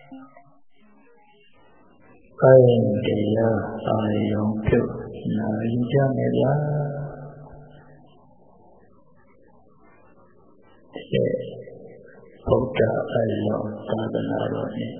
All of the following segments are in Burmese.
ကိုယ်တရားအာယုံပြုနိုင်ကြမယ်ဗျာဗုဒ္ဓအလောသာသနာတော်နဲ့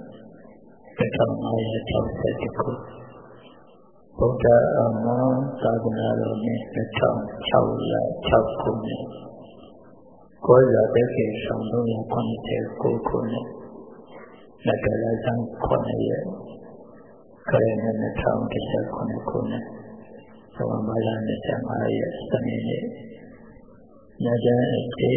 1560ခုဗုဒ္ဓအမောသာသနာတော်နဲ့1606ခုနဲ့ကိုယ်ရတဲ့ခေဆောင်389ခုနဲ့လက်ကြလာဆောင်9ရက်ခရစ်နှစ်2019ခုနဲ့သမမလာ25ရက်စနေနေ့ညကျန်အကျေ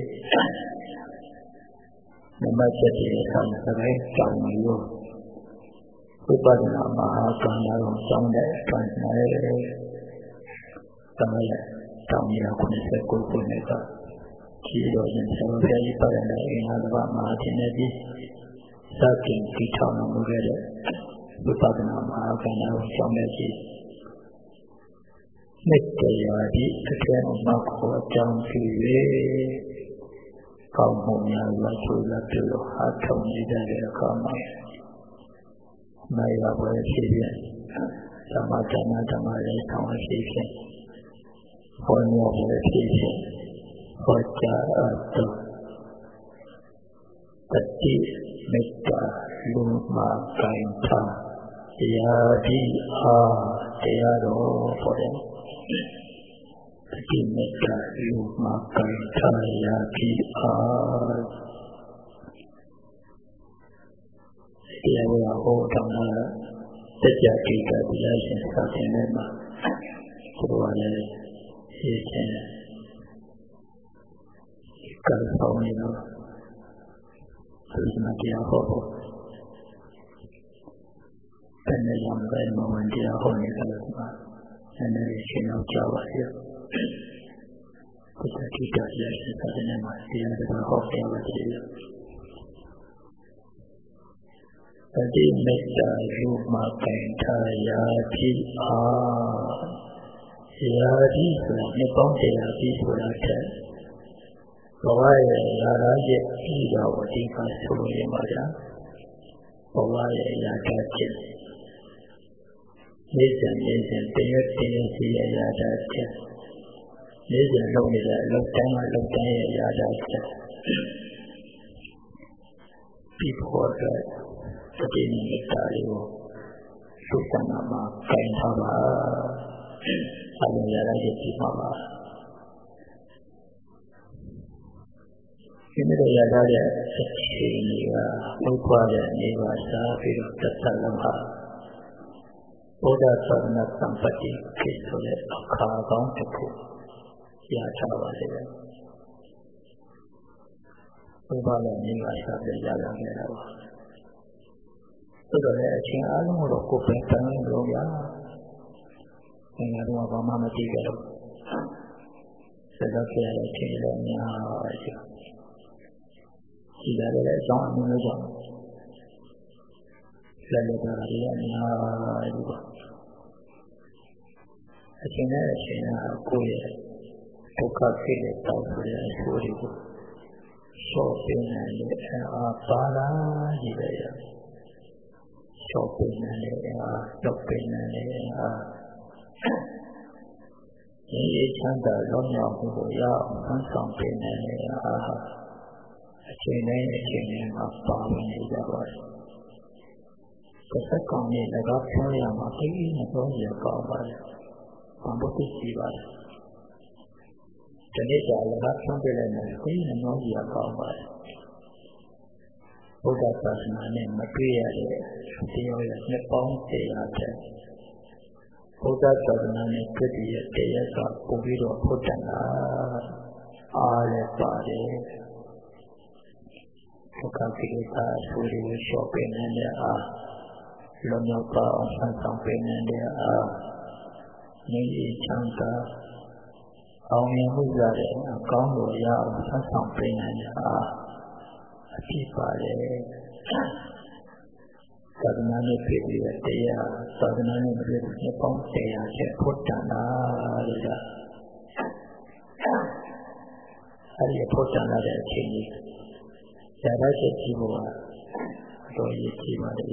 နမချက်တိဆောင်စရိုက်ကြောင်းမျိုးဝိပဿနာမဟာကံတော်ကျောင်းတဲ့အခန်းနဲ့သမယတောင်ရ89ခုနဲ့ကကြီးတော်ရင်ဆောင်းပြည့်ပါတဲ့အင်္ဂါတပါမဟာသင်္နေပြီးစတင်တည်ထောင်မှုခဲ့တဲ့ဝိပဿနာမဟာကံတော်ကျောင်းတဲ့ကြီးမြတ်တရားဒီအထက်မှာခေါ်ကြောင်းပြု၍ကောင်းမှုများလာဆိုလာပြုလို့အားထုတ်နေတဲ့အခါမှာနိုင်ရပွဲဖြစ်ဖြစ်သမထနာဓမ္မရေးဆောင်ဖြစ်ဖြစ်ဘုန်းတော်ပွဲဖြစ်ဖြစ်ဟောကြားအပ်သောတတိမေတ္တာလူမှာကံထားတရားဒီအားတရားတော်ပေါ်တယ်တတိမေတ္တာလူမှာကံထားရာဒီအားတရားတော်ဟောတော်တာစัจ जा ကိစ္စတရားရှင်စာသင်ထဲမှာဘုရားလည်းရှင်းရှင်းကံဆောင်နေတော့ဒီမှာတရားဟောဖို့တဏှာကြောင့်ပဲမဝင်တရားဟောနေတယ်လို့မှာနည်းနည်းရှင်းအောင်ကြားပါရစေဘုရားကိစ္စတရားရှင်စာသင်ထဲမှာတရားတော်ဟောပြပါစေတတိမေတ္တာလူမှာကံထားရာတိအားရာတိဆိုတာနှစ်ပေါင်းတရားပြီးဆိုတာတဲ့ဘဝရဲ့ရာဂရဲ့ပြီးတော့အဓိကဆိုရမှာဗျာဘဝရဲ့ရာဂချက်နေစဉ်တရားစီရဲ့ရာဂချက်နေစဉ်လုပ်နေတဲ့အလုပ်တိုင်းမှာလုပ်တိုင်းရဲ့ရာဂချက်ပြီးဖို့အတွက်တတိမေတ္တာကိုသုတနာမှာကင်ထားပါအလုံးရတဲ့ဒီမှာပါဒီနေ့ရတဲ့အချိန်ကြီးကဘုရားရဲ့နေပါစားပြီးတော့သက်သက်လုံးဟာဘုရားသာသနာစံပတိကိစ္စရဲ့အခါကောင်းတစ်ခုရထားပါလေဘုရားရဲ့နေပါစားပြီးရလာခဲ့တာပါဆိုတော့လည်းအချင်းအားလုံးတော့ကိုယ်ပဲတန်းလို့ရငါတို့ကဘာမှမသိကြတော့ဆက်တော့ကြရတဲ့အချိန်လည်းများရှိတယ်ဒီလည်းအကြောင်းအမျိုးကြောင့်လည်းလည်းဒါရီအများကြီးပါအချိန်နဲ့အချိန်ကကိုယ့်ရဲ့ဒုက္ခဖြစ်တဲ့တောင်းဆိုတဲ့အဆိုးတွေကိုရှော့ပေးနိုင်တဲ့အားပါလာကြည့်လိုက်ရရှော့ပေးနိုင်တဲ့အားလုပ်ပေးနိုင်တဲ့အားဒီချမ်းသာလုံးမြောက်မှုကိုရအောင်ဆောင်ပေးနိုင်တဲ့အားအချိန်တိုင်းမှာပါဝင်နေကြပါတယ်။တစ်ဆက်ကောင်နဲ့လည်းတော့ပြောရမှာသိနေတော့ရကောင်းပါတယ်။ဘာလို့သိရှိပါလဲ။ဒီနေ့ကျလည်းတော့ပြောပြလိုက်မယ်သိနေတော့ရကောင်းပါတယ်။ဘုရားသာသနာနဲ့မတွေ့ရတဲ့တရားရဲ့နှစ်ပေါင်း100တဲ့ဘုရားသာသနာနဲ့တွေ့ရတဲ့တရားကပို့ပြီးတော့ဘုဒ္ဓနာအားလည်းပါတယ်။ဒုက္ခကိလေသာဆိုးတွေကိုလျှော့ပေးနိုင်တဲ့အားလွန်မြောက်ပါအောင်ဆန်းဆောင်ပေးနိုင်တဲ့အားငြိမ်းချမ်းချမ်းသာအောင်မြင်မှုရတဲ့အကောင်းကိုရအောင်ဆန်းဆောင်ပေးနိုင်တဲ့အားအဖြစ်ပါတယ်သာသနာ့နဲ့ပြည်ရဲ့တရားသာသနာ့နဲ့ပြည်ရဲ့ပေါင်းတရားချက်ဘုဒ္ဓနာလို့ကအဲဒီဘုဒ္ဓနာတဲ့အချိန်ကြီးဇာတ်ချက်ကြည့်ဖို့ကတော်ရည်ကြည်ပါလေ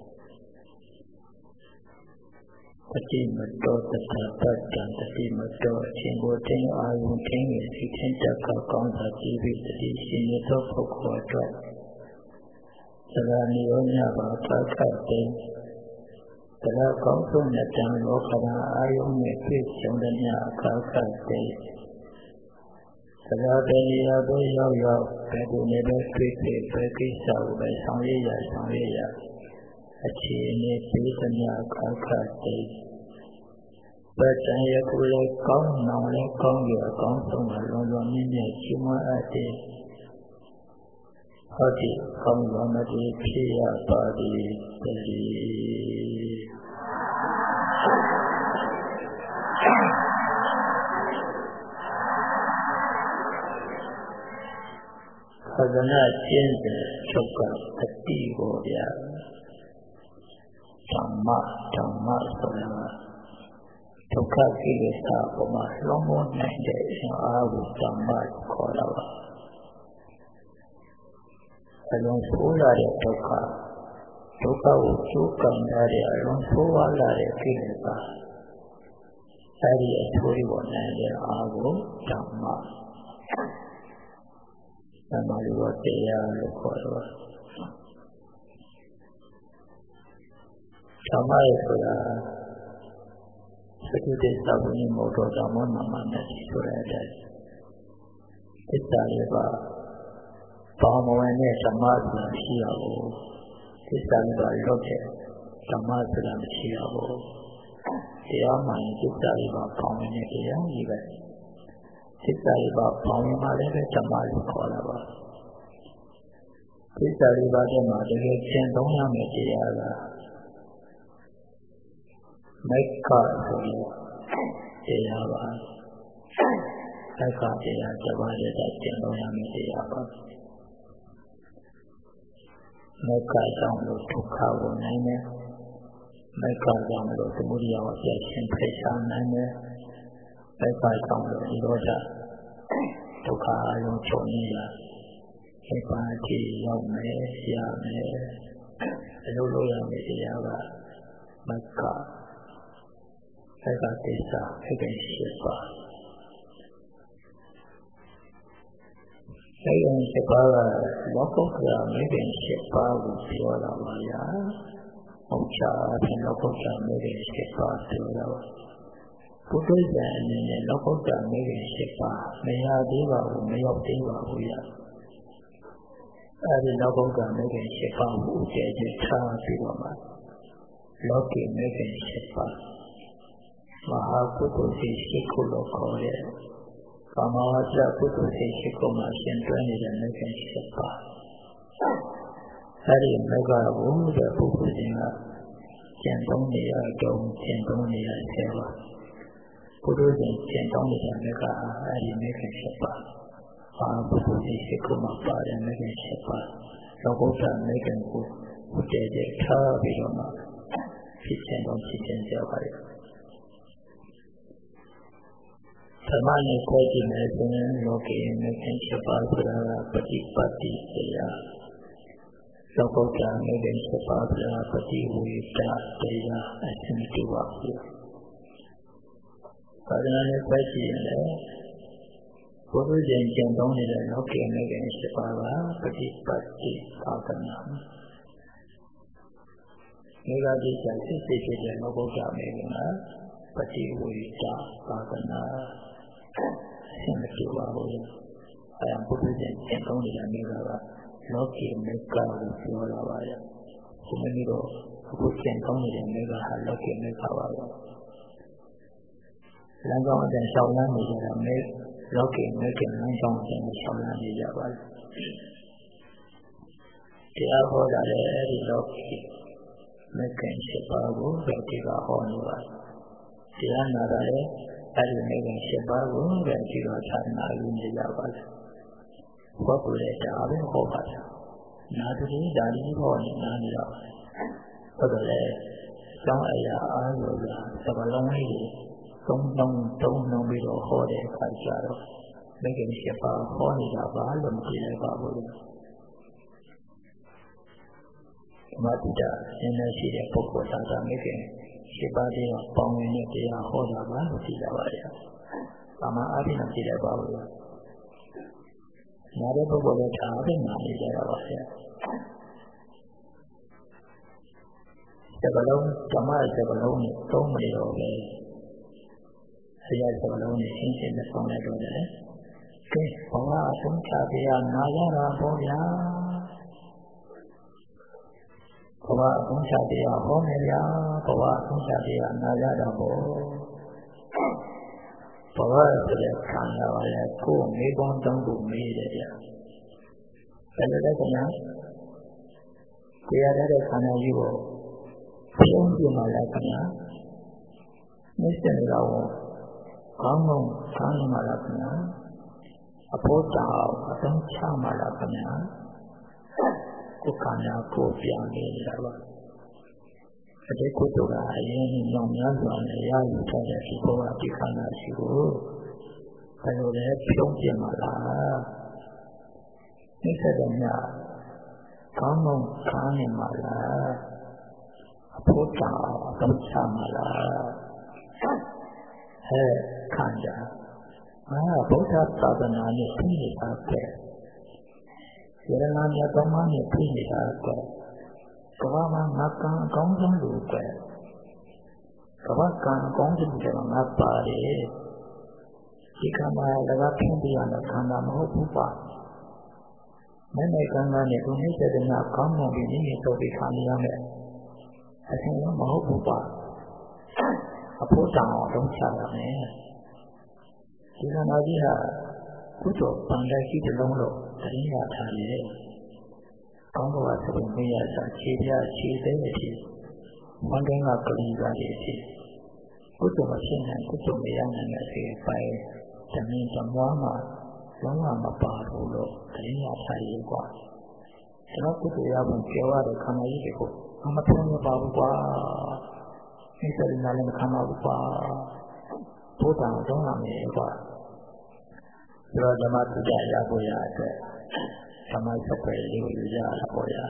တတိမတော်တထာပတ္တံတတိမတော်အချင်းကိုတင်းအာယုန်တင်းရဲ့စိတ်ထင်တတ်ကောင်းစွာကြည်ပြီးတတိရှင်ရသောပုဂ္ဂိုလ်အတွက်သရဏီရောညပါခတ်ခတ်တဲ့သရကောင်းဆုံးတဲ့တန်လောကရာအာယုန်နဲ့ပြည့်စုံတဲ့ညအခါခတ်တဲ့သရတေရတို့ရောက်ရောက်ဘယ်ကိုနဲ့ပဲတွေ့တွေ့ပဲကိစ္စကိုပဲဆောင်ရွက်ရအခြေအနေပြီးတဲ့ညအခါခတ်တဲ့ပဋ္ဌာန်းရခုလည်းကောင်းနောင်လည်းကောင်းရအကောင်းဆုံးကလုံးလုံးမြင့်မြတ်ရှိမှအပ်တယ်ဟုတ်ဒီကောင်းသောမတိဖြစ်ရပါသည်တည်းသဒ္ဒနာကျင့်တဲ့ချုပ်ကအတိကိုဗျာဓမ္မဆိုတာဒုက္ခကိလေသာပေါ်မှာလုံးဝနိုင်တဲ့အင်အားကိုဓမ္မခေါ်တာပါအလုံးဆိုးလာတဲ့ဒုက္ခကိုကျိုးကံရတဲ့အလုံးဆိုးဝါးလာတဲ့ကိလေသာအဲဒီအချိုးပေါ်နိုင်တဲ့အားကိုဓမ္မလိုတရားလို့ခေါ်တော့ဓမ္မရဲ့ဆိုတာသတိတ္တဝိနည်းမောတော်ဓမ္မနာမနဲ့ဆိုရတဲ့သစ္စာလေးပါဘာမဝင်တဲ့ဓမ္မဆိုတာရှိရဘူးသစ္စာလေးပါလွတ်တဲ့ဓမ္မဆိုတာမရှိရဘူးတရားမှန်သစ္စာလေးပါပေါင်းနေတဲ့တရားကြီးပဲသစ္စာလေးပါပေါင်းမှလည်းဓမ္မလို့ခေါ်တာပါသစ္စာလေးပါတဲ့မှာတကယ်ကျင့်သုံးရမယ့်တရားကမိက္ခဆိုရင်တရားပါမိက္ခတရားတစ်ပါးတည်းကျင့်သုံးရမယ့်တရားပါမိက္ခကြောင့်လို့ဒုက္ခကိုနိုင်တယ်မိက္ခကြောင့်လို့သမုဒယကိုပြည့်စုံဖယ်ရှားနိုင်တယ်မိက္ခကြောင့်လို့နိရောဓဒုက္ခအလုံးချုပ်နေတာဒီပါတိရောက်မယ်ရမယ်အလုပ်လုပ်ရမယ့်တရားကမိက္ခသက္ကသစ္စာဖြစ်တဲ့ရှိပါအဲဒီရှိပါကလောကုတ္တရာမိခင်ရှိပါကိုပြောတာပါဗျာဟုတ်ချာဖြစ်လောကုတ္တရာမိခင်ရှိပါပြောတာပါဘုဒ္ဓဇာအနေနဲ့လောကုတ္တရာမိခင်ရှိပါမရသေးပါဘူးမရောက်သေးပါဘူးဗျာအဲဒီလောကုတ္တရာမိခင်ရှိပါကိုအကျဉ်းချထားပြီးတော့မှလောကီမိခင်ရှိပါမဟာကုသိုလ်ရှိခုလို့ခေါ်တဲ့ကာမဝါစာကုသိုလ်ရှိခုမှာရှင်တွဲနေတဲ့မိခင်ရှိပါအဲဒီမိဂဘုရားပုဂ္ဂိုလ်ရှင်ကကျင့်သုံးနေရတော့ကျင့်သုံးနေရဆဲပါဘုရားရှင်ကျင့်သုံးနေတဲ့မိဂအဲဒီမိခင်ရှိပါဘာကုသိုလ်ရှိခုမှာပါတယ်မိခင်ရှိပါလောကုတ္တမိခင်ကိုဘုရားရဲ့ထားပြီးတော့မှဖြစ်ခြင်းတော့ဖြစ်ခြင်းကြပါရဲ့ဓမ္မနဲ့ကိုယ်ကြည့်မယ်ဆိုရင်လောကီမိခင်ရှိပါဆိုတာပฏิပတ်တိတရားလောကုတ္တမိခင်ရှိပါဆိုတာပฏิဝေဒတရားအရှင်တူပါဘူး။ဒါနဲ့ကိုယ်ကြည့်ရင်လည်းဘုရားရှင်ကျင့်သုံးနေတဲ့လောကီမိခင်ရှိပါကပฏิပတ်တိသာသနာမိဂတိကျစိတ်ဖြစ်တဲ့လောကုတ္တမိခင်ကပฏิဝေဒသာသနာအရှင်တူပါဘူး။အဲဘုရားရှင်ကျင့်သုံးနေတဲ့မိဂကလောကီမိဂကိုပြောတာပါရဲ့။ဒီနေ့တော့အခုကျင့်သုံးနေတဲ့မိဂဟာလောကီမိဂပါပဲ။လမ်းကြောင်းအတိုင်းရှောင်လန်းနေကြတာမိလောကီမိဂလမ်းကြောင်းအတိုင်းရှောင်လန်းနေကြပါလေ။တရားဟောတာလည်းအဲဒီလောကီမိဂရှိပါဘူးပဲဒီကဟောနေပါတရားနာတာလည်းအဲဒီမိဂရှိပါဘူးပဲဒီတော့ဌာနယူနေကြပါလေ။ဘောကူလည်းဒါပဲဟောပါလား။နာတူဒါလေးဟောနေနားနေတော့ဟုတ်တယ်လေ။ကျောင်းအရာအားလို့ကစကားလုံးလေးသုံးလုံးပြီးတော့ဟောတဲ့အခါကျတော့မိဂရှိပါဟောနေတာပါလို့မသိလိုက်ပါဘူး။ဓမ္မတိတာနည်းနည်းရှိတဲ့ပုဂ္ဂိုလ်သာသာမိခင်ရှိပါသေးတော့ပေါင်းဝင်တဲ့တရားဟောတာပါလို့သိကြပါရဲ့။ဘာမှအပြည့်မသိလိုက်ပါဘူး။နားတဲ့ပုဂ္ဂိုလ်လည်းဒါအပြည့်နားနေကြတာပါဗျာ။စကလုံးဓမ္မစကလုံးနဲ့သုံးမလို့ပဲဆရာစကလုံးနဲ့ရှင်းရှင်းနဲ့ဆောင်လိုက်တော့တယ်။ကဲဘဝအဆုံးချတရားနာရတာပေါ့ဗျာ။ဘဝအဆုံးချတရားဟောမယ်ဗျာဘဝအဆုံးချတရားနာရတာပေါ့ဘဝဆိုတဲ့ခန္ဓာပါလေကိုယ်မိဘုံတောင်းဖို့မေးတယ်ဗျာဘယ်လိုလဲခင်ဗျာကိုရတဲ့ခန္ဓာကြီးကိုပြုံးပြမှာလားခင်ဗျာမျက်စိနဲ့တော့ကောင်းကောင်းခံရမှာလားခင်ဗျာအဖို့တောင်းအသုံးချမှာလားခင်ဗျာကိုယ်ခန္ဓာကိုယ်ပြန်နေတာပါအတိတ်ကုသိုလ်ကအရင်ညောင်များစွာနဲ့ရယူထားတဲ့ဒီဘဝဒီခန္ဓာရှိကိုဘယ်လိုလဲပြုံးပြမှာလားနှိစ္စတဲ့ညကောင်းကောင်းခံနေမှာလားအဖို့တောင်းအသုံးချမှာလားခန္ဓာဗုဒ္ဓသာသနာနဲ့ပြီးနေတာပဲစေရနာမြတ်သောမနဲ့ပြီးနေတာပဲကမ္ဘာမှာငါကံအကောင်းဆုံးလို့ပဲကမ္ဘာကံအကောင်းဆုံးတယ်ငါပါတယ်ဒီခန္ဓာလည်းဖြင်းပြရတဲ့ခန္ဓာမဟုတ်ဘူးပါမဲ့မဲ့ကံကနဲ့ကိုနှိစ္စတဲ့ငါကောင်းမှပြီးနေတော့ဒီခန္ဓာရမယ်အထင်မဟုတ်ဘူးပါအဖို့တောင်းအောင်ချရမယ်ဒီခန္ဓာကြီးဟာကုသိုလ်ပန္ဒရှိတဲ့လုံးလို့တင်းရထားတယ်ကောင်းကင်ဆိုရင်မရတာခြေပြခြေသေးတဲ့အထိဝန်ကင်းကကလေးပါတဲ့အထိကုသိုလ်မဖြစ်နိုင်ကုသိုလ်မရနိုင်တဲ့အထိပိုင်းတမင်တမွားမှာလုံးဝမပါဘူးလို့တင်းရထားရကွာကျွန်တော်ကုသိုလ်ရဖို့ပြောရတဲ့ခန္ဓာကြီးတွေကိုမထမ်းမပါဘူးကွာဒီစရိနာလည်းမခံပါဘူးကွာဘုရားတော်လာမယ်ကွာဆိုတော့ဓမ္မတိတာရဖို့ရတဲ့ဓမ္မစပယ်လေးကိုရတာပေါ့ဗျာ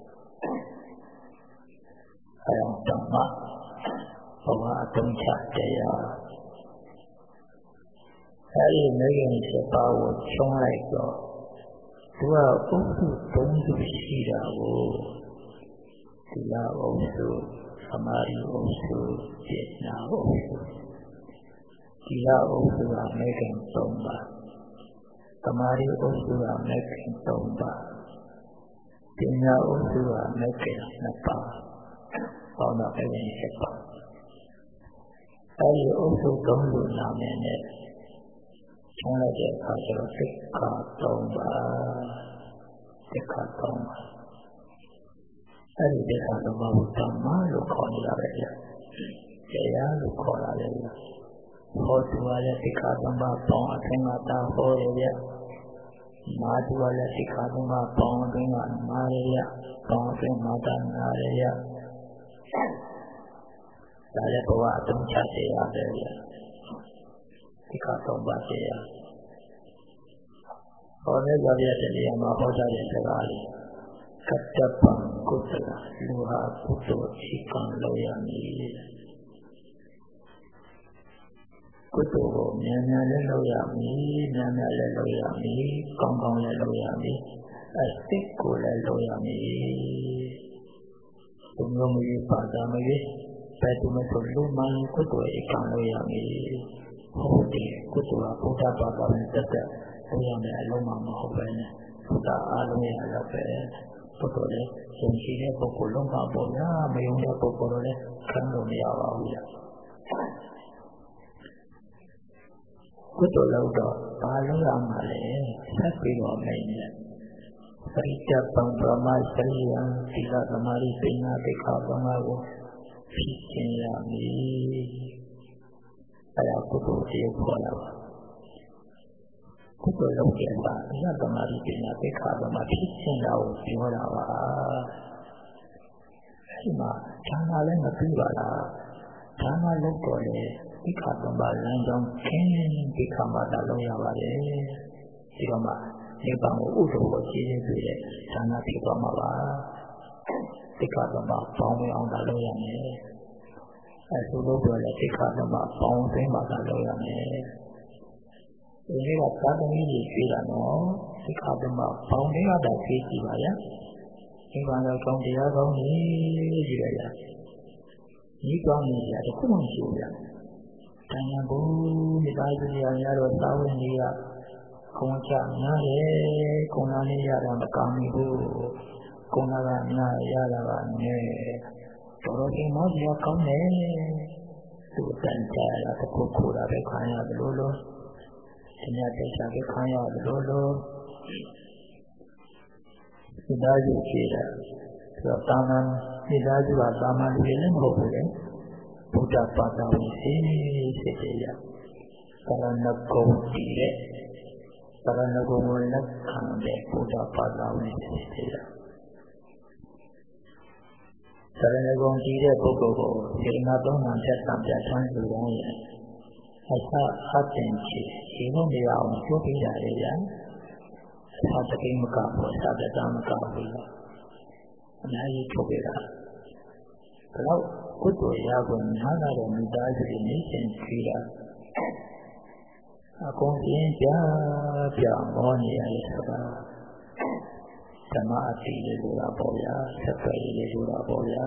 အဲဓမ္မဘဝအသုံးချတရားအဲဒီနေရင်ချက်ပါကိုချုံးလိုက်တော့သူကအုပ်စု၃စုရှိတာကိုသီလအုပ်စုသမာဓိအုပ်စုပညာအုပ်စုသီလအုပ်စုကမေခင်၃ပါးသမာဓိအုပ်စုကမေခင်၃ပါးပညာအုပ်စုကမေခင်၂ပါးဟောတော့အဲ့ဒီချက်ပါအဲဒီအုပ်စု၃ခုနာမည်နဲ့ကျန်တဲ့အခါကျတော့စိတ်ခါ၃ပါးစိတ်ခါ၃ပါးအဲ့ဒီစိတ်ခါ၃ပါးကိုဓမ္မလို့ခေါ်နေရတယ်ဗျတရားလို့ခေါ်ရတယ်ဗျဟောသူကလည်းစိတ်ခါ၃ပါးပေါင်းအထင်ကတာဟောတယ်ဗျမာသူကလည်းစိတ်ခါ၃ပါးပေါင်းအတွင်းကနားရဗျပေါင်းအတွင်းမှာတာနားရဗျဒါလည်းဘဝအသုံးချတရားပဲဗျစိတ်ခါ၃ပါးတရားဟောတဲ့ကြပြတဲ့နေရာမှာဟောကြတဲ့စကားလေးကတ္တပံကုသလလူဟာကုသိုလ်ရှိကံလုပ်ရမည်ကုသိုလ်ကိုမြန်မြန်လည်းလုပ်ရမည်မြန်မြန်လည်းလုပ်ရမည်ကောင်းကောင်းလည်းလုပ်ရမည်အစစ်ကိုလည်းလုပ်ရမည်ဘုံလုံးကြီးပါတာမကြီးဘယ်သူမှဆိုလူမှန်ကုသိုလ်အကံလုပ်ရမည်ဟုတ်တယ်ကုသိုလ်ကဘုရားဘာသာနဲ့တက်တဲ့ဘုရားနဲ့အလုံးမမဟုတ်ပဲနဲ့ဘုရားအားလုံးရဲ့အလုပ်ပဲပုဂ္ဂိုလ်လည်းယုံကြည်တဲ့ပုဂ္ဂိုလ်လုံးပါပေါ့ဗျာမယုံတဲ့ပုဂ္ဂိုလ်လည်းခံလို့မရပါဘူးဗျာကုသိုလ်လုပ်တော့ဘာလုပ်ရမှာလဲဆက်ပြီးတော့မင်းနဲ့ပရိစ္ဆေပံပရမစရိယံသီလသမာဓိပညာသိက္ခာ၃ပါးကိုဖြစ်ခြင်းရမည်အဲဒါကုသိုလ်တရားခေါ်တာပါကုသိုလ်လုပ်တဲ့အခါသီလသမာဓိပညာသိက္ခာ၃ပါးဖြစ်ခြင်းတာကိုပြောတာပါအဲဒီမှာဌာနလည်းမပြီးပါလားဌာနလုပ်တော့လေသိက္ခာ၃ပါးလမ်းကြောင်းခင်းသိက္ခာမှသာလုပ်ရပါတယ်ဒီတော့မှနိဗ္ဗာန်ကိုဥဒ္ဓဘောကြည်ရည်တဲ့ဌာနဖြစ်သွားမှာပါသတိခါသမပေါင်းအောင်သာလုပ်ရမယ်သူတို့ပြောတဲ့တိခါသမပေါင်းသိမှသာလုပ်ရမယ်ဒီနေ့ကသာသမီကြီးပြေးတာနော်တိခါသမပေါင်းလေးတော့ပြေးကြည့်ပါဗျာဒီဘာသာကောင်းတရားကောင်းကြီးကြည့်ရရဒီကောင်းကြီးတခုမှမရှိဘူးဗျာတန်ရဘူးမိသားစုရများတော့သာဝင်ကြီးကခုံချနားရဲခုံနာလေးရတာမကောင်းဘူးခုံနာကနားရတာကနဲ့တော်တော်ကြီးမောကြီးကောင်းတယ်သူတန်ကြရတာတခုခုတာပဲခံရတယ်လို့ဒီနေ့တိတ်ချပဲခံရတယ်လို့မိသားစုရှိတာဆိုတော့တာမန်မိသားစုကတာမန်လူတွေလည်းမဟုတ်ဘူးလေဘုရားပါတော်ရှိစေတယ်ရကရဏဂုံတည်တဲ့ကရဏဂုံကိုလက်ခံတဲ့ဘုရားပါတော်ရှိစေတယ်ကရဏဂုံတည်တဲ့ပုဂ္ဂိုလ်ကိုစေနာသုံးမှဆက်ဆံပြထွန်းလူတိုင်းရဲ့အစအတင်ချီဒီလိုနေရာအောင်ပြောပြရတယ်ဗျာသာတကိမကဘောသာတတမကဘူးအများကြီးထုတ်ပြတာဘလို့ကုသိုလ်ရကုန်နားလာတဲ့မိသားစုတွေနေရှင်ကြည့်တာအကုန်ပြင်းကြပြမောနေရတဲ့ဆိုတာဓမ္မအတိလေးဆိုတာပေါ့ဗျာဆက်သွယ်ရေးလေးဆိုတာပေါ့ဗျာ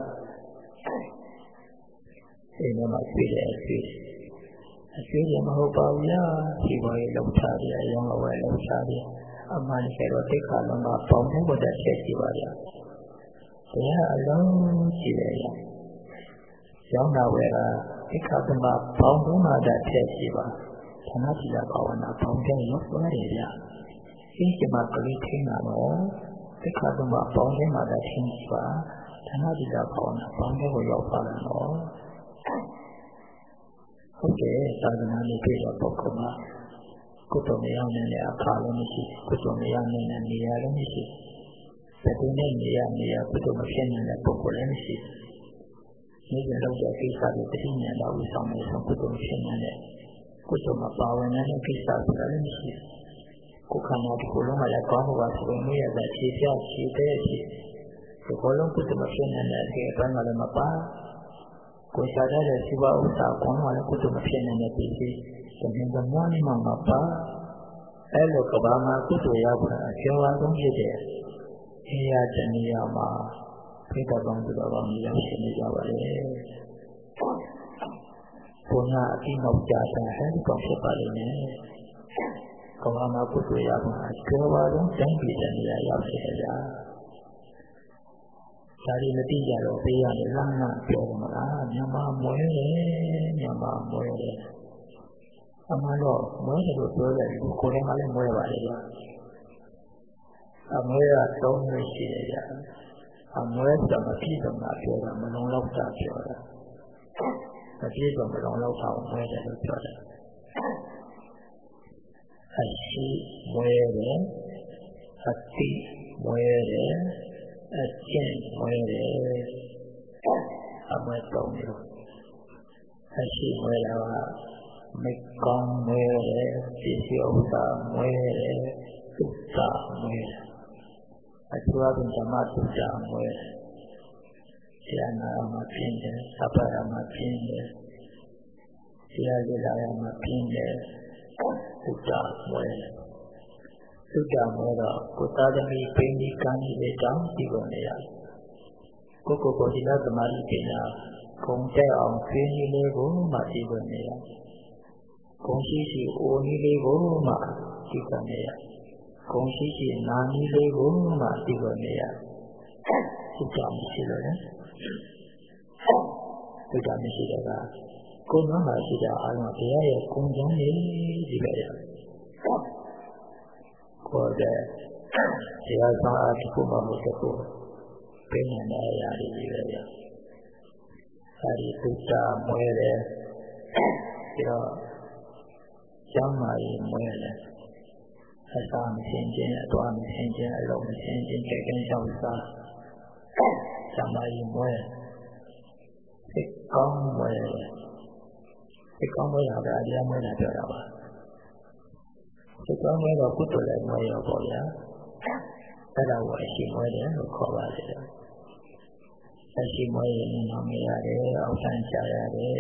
ဒီနေ့မှပြည့်တဲ့အကျွေးမဟုတ်ပါဘူးလားဒီပေါ်ရေးလောက်ထားတယ်အရောင်းအဝယ်လောက်ထားတယ်အမှန်တကယ်တော့တိခါလုံးကပေါင်းဖို့တက်ချက်ရှိပါလားတရားအလုံးရှိတယ်ရောင်းတာဝယ်တာတိခါသမပေါင်းဖို့မှတက်ချက်ရှိပါဌာနတိလာဘာဝနာပေါင်းတဲ့ရောက်သွားတယ်ဗျာဒီကျမကလေးထင်းတာတော့တိခါသမပေါင်းတဲ့မှတက်ချင်းရှိပါဌာနတိလာဘာဝနာပေါင်းတဲ့ကိုရောက်သွားတယ်နော်ဟုတ်တယ်သာသနာ့ရေးပြတော့ပုဂ္ဂိုလ်မှာကုသိုလ်မရနိုင်တဲ့အခါလည်းမရှိကုသိုလ်မရနိုင်တဲ့နေရာလည်းမရှိဘယ်သူနဲ့နေရာကုသိုလ်မဖြစ်နိုင်တဲ့ပုဂ္ဂိုလ်လည်းမရှိဒီလိုလုပ်တဲ့ကိစ္စတွေတတိယတော့ဦးဆောင်နေဆုံးကုသိုလ်ဖြစ်နိုင်တဲ့ကုသိုလ်မှာပါဝင်တဲ့ကိစ္စတွေလည်းမရှိကိုယ်ခန္ဓာတစ်ခုလုံးမှာလည်းကောင်းဖို့ပါဆိုလို့ရတဲ့ခြေပြခြေတဲ့ခြေဒီဘလုံးကုသိုလ်မဖြစ်နိုင်တဲ့အချိန်အပိုင်းကလည်းမပါကိုယ်စားတဲ့စီဝါဥစ္စာကောင်းမှလည်းကုသိုလ်မဖြစ်နိုင်တဲ့ပြည်စီသမင်ကမောနိမမပါအဲ့လိုကဘာမှာကုသိုလ်ရဖို့အကျော်အဆုံးဖြစ်တဲ့အေရတဏီယာမှာဖိတ်တော်သူတော်ကောင်းကြီးရှိနေကြပါလေဘုရားအတိနောက်ကြတဲ့ဟဲ့ကောင်းဖြစ်ပါလိမ့်မယ်ကဘာမှာကုသိုလ်ရဖို့အကျော်အဆုံးတိုင်းပြည်တဏီယာရောက်ရှိကြတာဒါဒီမတိကြတော့ပေးရတယ်လမ်းကပြောမှာလားမြန်မာမွဲတယ်မြန်မာမွဲတယ်အမှန်တော့မွဲတယ်လို့ပြောတယ်ဒီကိုယ်တိုင်ကလည်းမွဲပါလေဗျာအမွဲက3မျိုးရှိတယ်ဗျာအမွဲဆိုမပြည့်စုံတာပြောတာမလုံလောက်တာပြောတာမပြည့်စုံမလုံလောက်တာမွဲတယ်လို့ပြောတယ်အရှိမွဲတယ်အတိမွဲတယ်အကျင့်မွဲတယ်အမွဲ3မျိုးအရှိမွဲတာကမိကောင်းမွဲတယ်ပြည့်စုံဥစ္စာမွဲတယ်သုတ္တမွဲတယ်အကျိုးအပြင်ဓမ္မသုတ္တမွဲတယ်တရားနာမှာပြင်းတယ်သဗ္ဗရာမှာပြင်းတယ်တရားရလာရမှာပြင်းတယ်သုတ္တမွဲတယ်သုတ္တမွဲတော့ကိုယ်သားသမီးပိဋိကံကြီးတွေတောင်းပြီးကုန်နေရတယ်ကိုယ်ဒီလသမာဓိပညာဂုံတက်အောင်ဖြင်းကြီးလေးကိုမှသိကုန်နေရတယ်ဂုံရှိရှိအိုနည်းလေးကိုမှသိကုန်နေရတယ်ဂုံရှိရှိနာနည်းလေးကိုမှသိကုန်နေရတယ်သုတ္တမရှိလို့လေသုတ္တမရှိတော့ကကိုယ်မှာရှိတာအားလုံးတရားရဲ့ဂုံကြောင့်နေဒီပဲရတယ်ကိုယ်တဲ့တရားဆောင်အတစ်ခုမှမဟုတ်ဘူးပြင်းနေတဲ့အရာတွေပဲရအဲဒီသုတ္တမွဲတယ်ပြီးတော့ကျမ်းမာရေးမွဲတယ်အစာမရှင်းခြင်းအသွားမရှင်းခြင်းအလုံးမရှင်းခြင်းကြိတ်ကင်းကြောင့်စားကျမ်းမာရေးမွဲစိတ်ကောင်းမွဲတယ်စိတ်ကောင်းမွဲတာပဲအတရားမွဲတာပြောတာပါစိတ်ကောင်းမွဲတော့ကုသိုလ်လည်းမွဲရောပေါ့ဗျာအဲ့ဒါကိုအရှိမွဲတယ်လို့ခေါ်ပါလေရှိမွေးရင်နောင်ရတယ်အောက်ဆန်းချရတယ်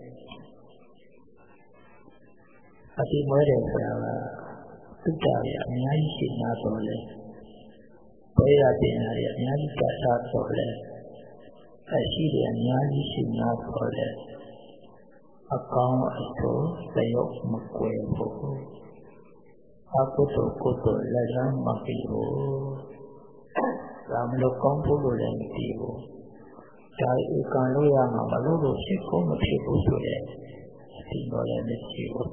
အတိမွေးတယ်ဆိုတာကသုတ္တရအများကြီးရှိနာတော်လဲဘယ်ရပညာရအများကြီးကစားတော်လဲအရှိတယ်အများကြီးရှိနာတော်လဲအကောင်းအဆိုးသရုပ်မကွယ်ဘူးအကုသိုလ်ကုသိုလ်လည်းလမ်းမပြီးဘူးဒါမလို့ကောင်းဖို့လည်းမပြီးဘူးဒါဧကံလို့ရမှာမလို့လို့ဖြစ်ဖို့မဖြစ်ဘူးဆိုတဲ့အဒီတော့လည်းမရှိဘူး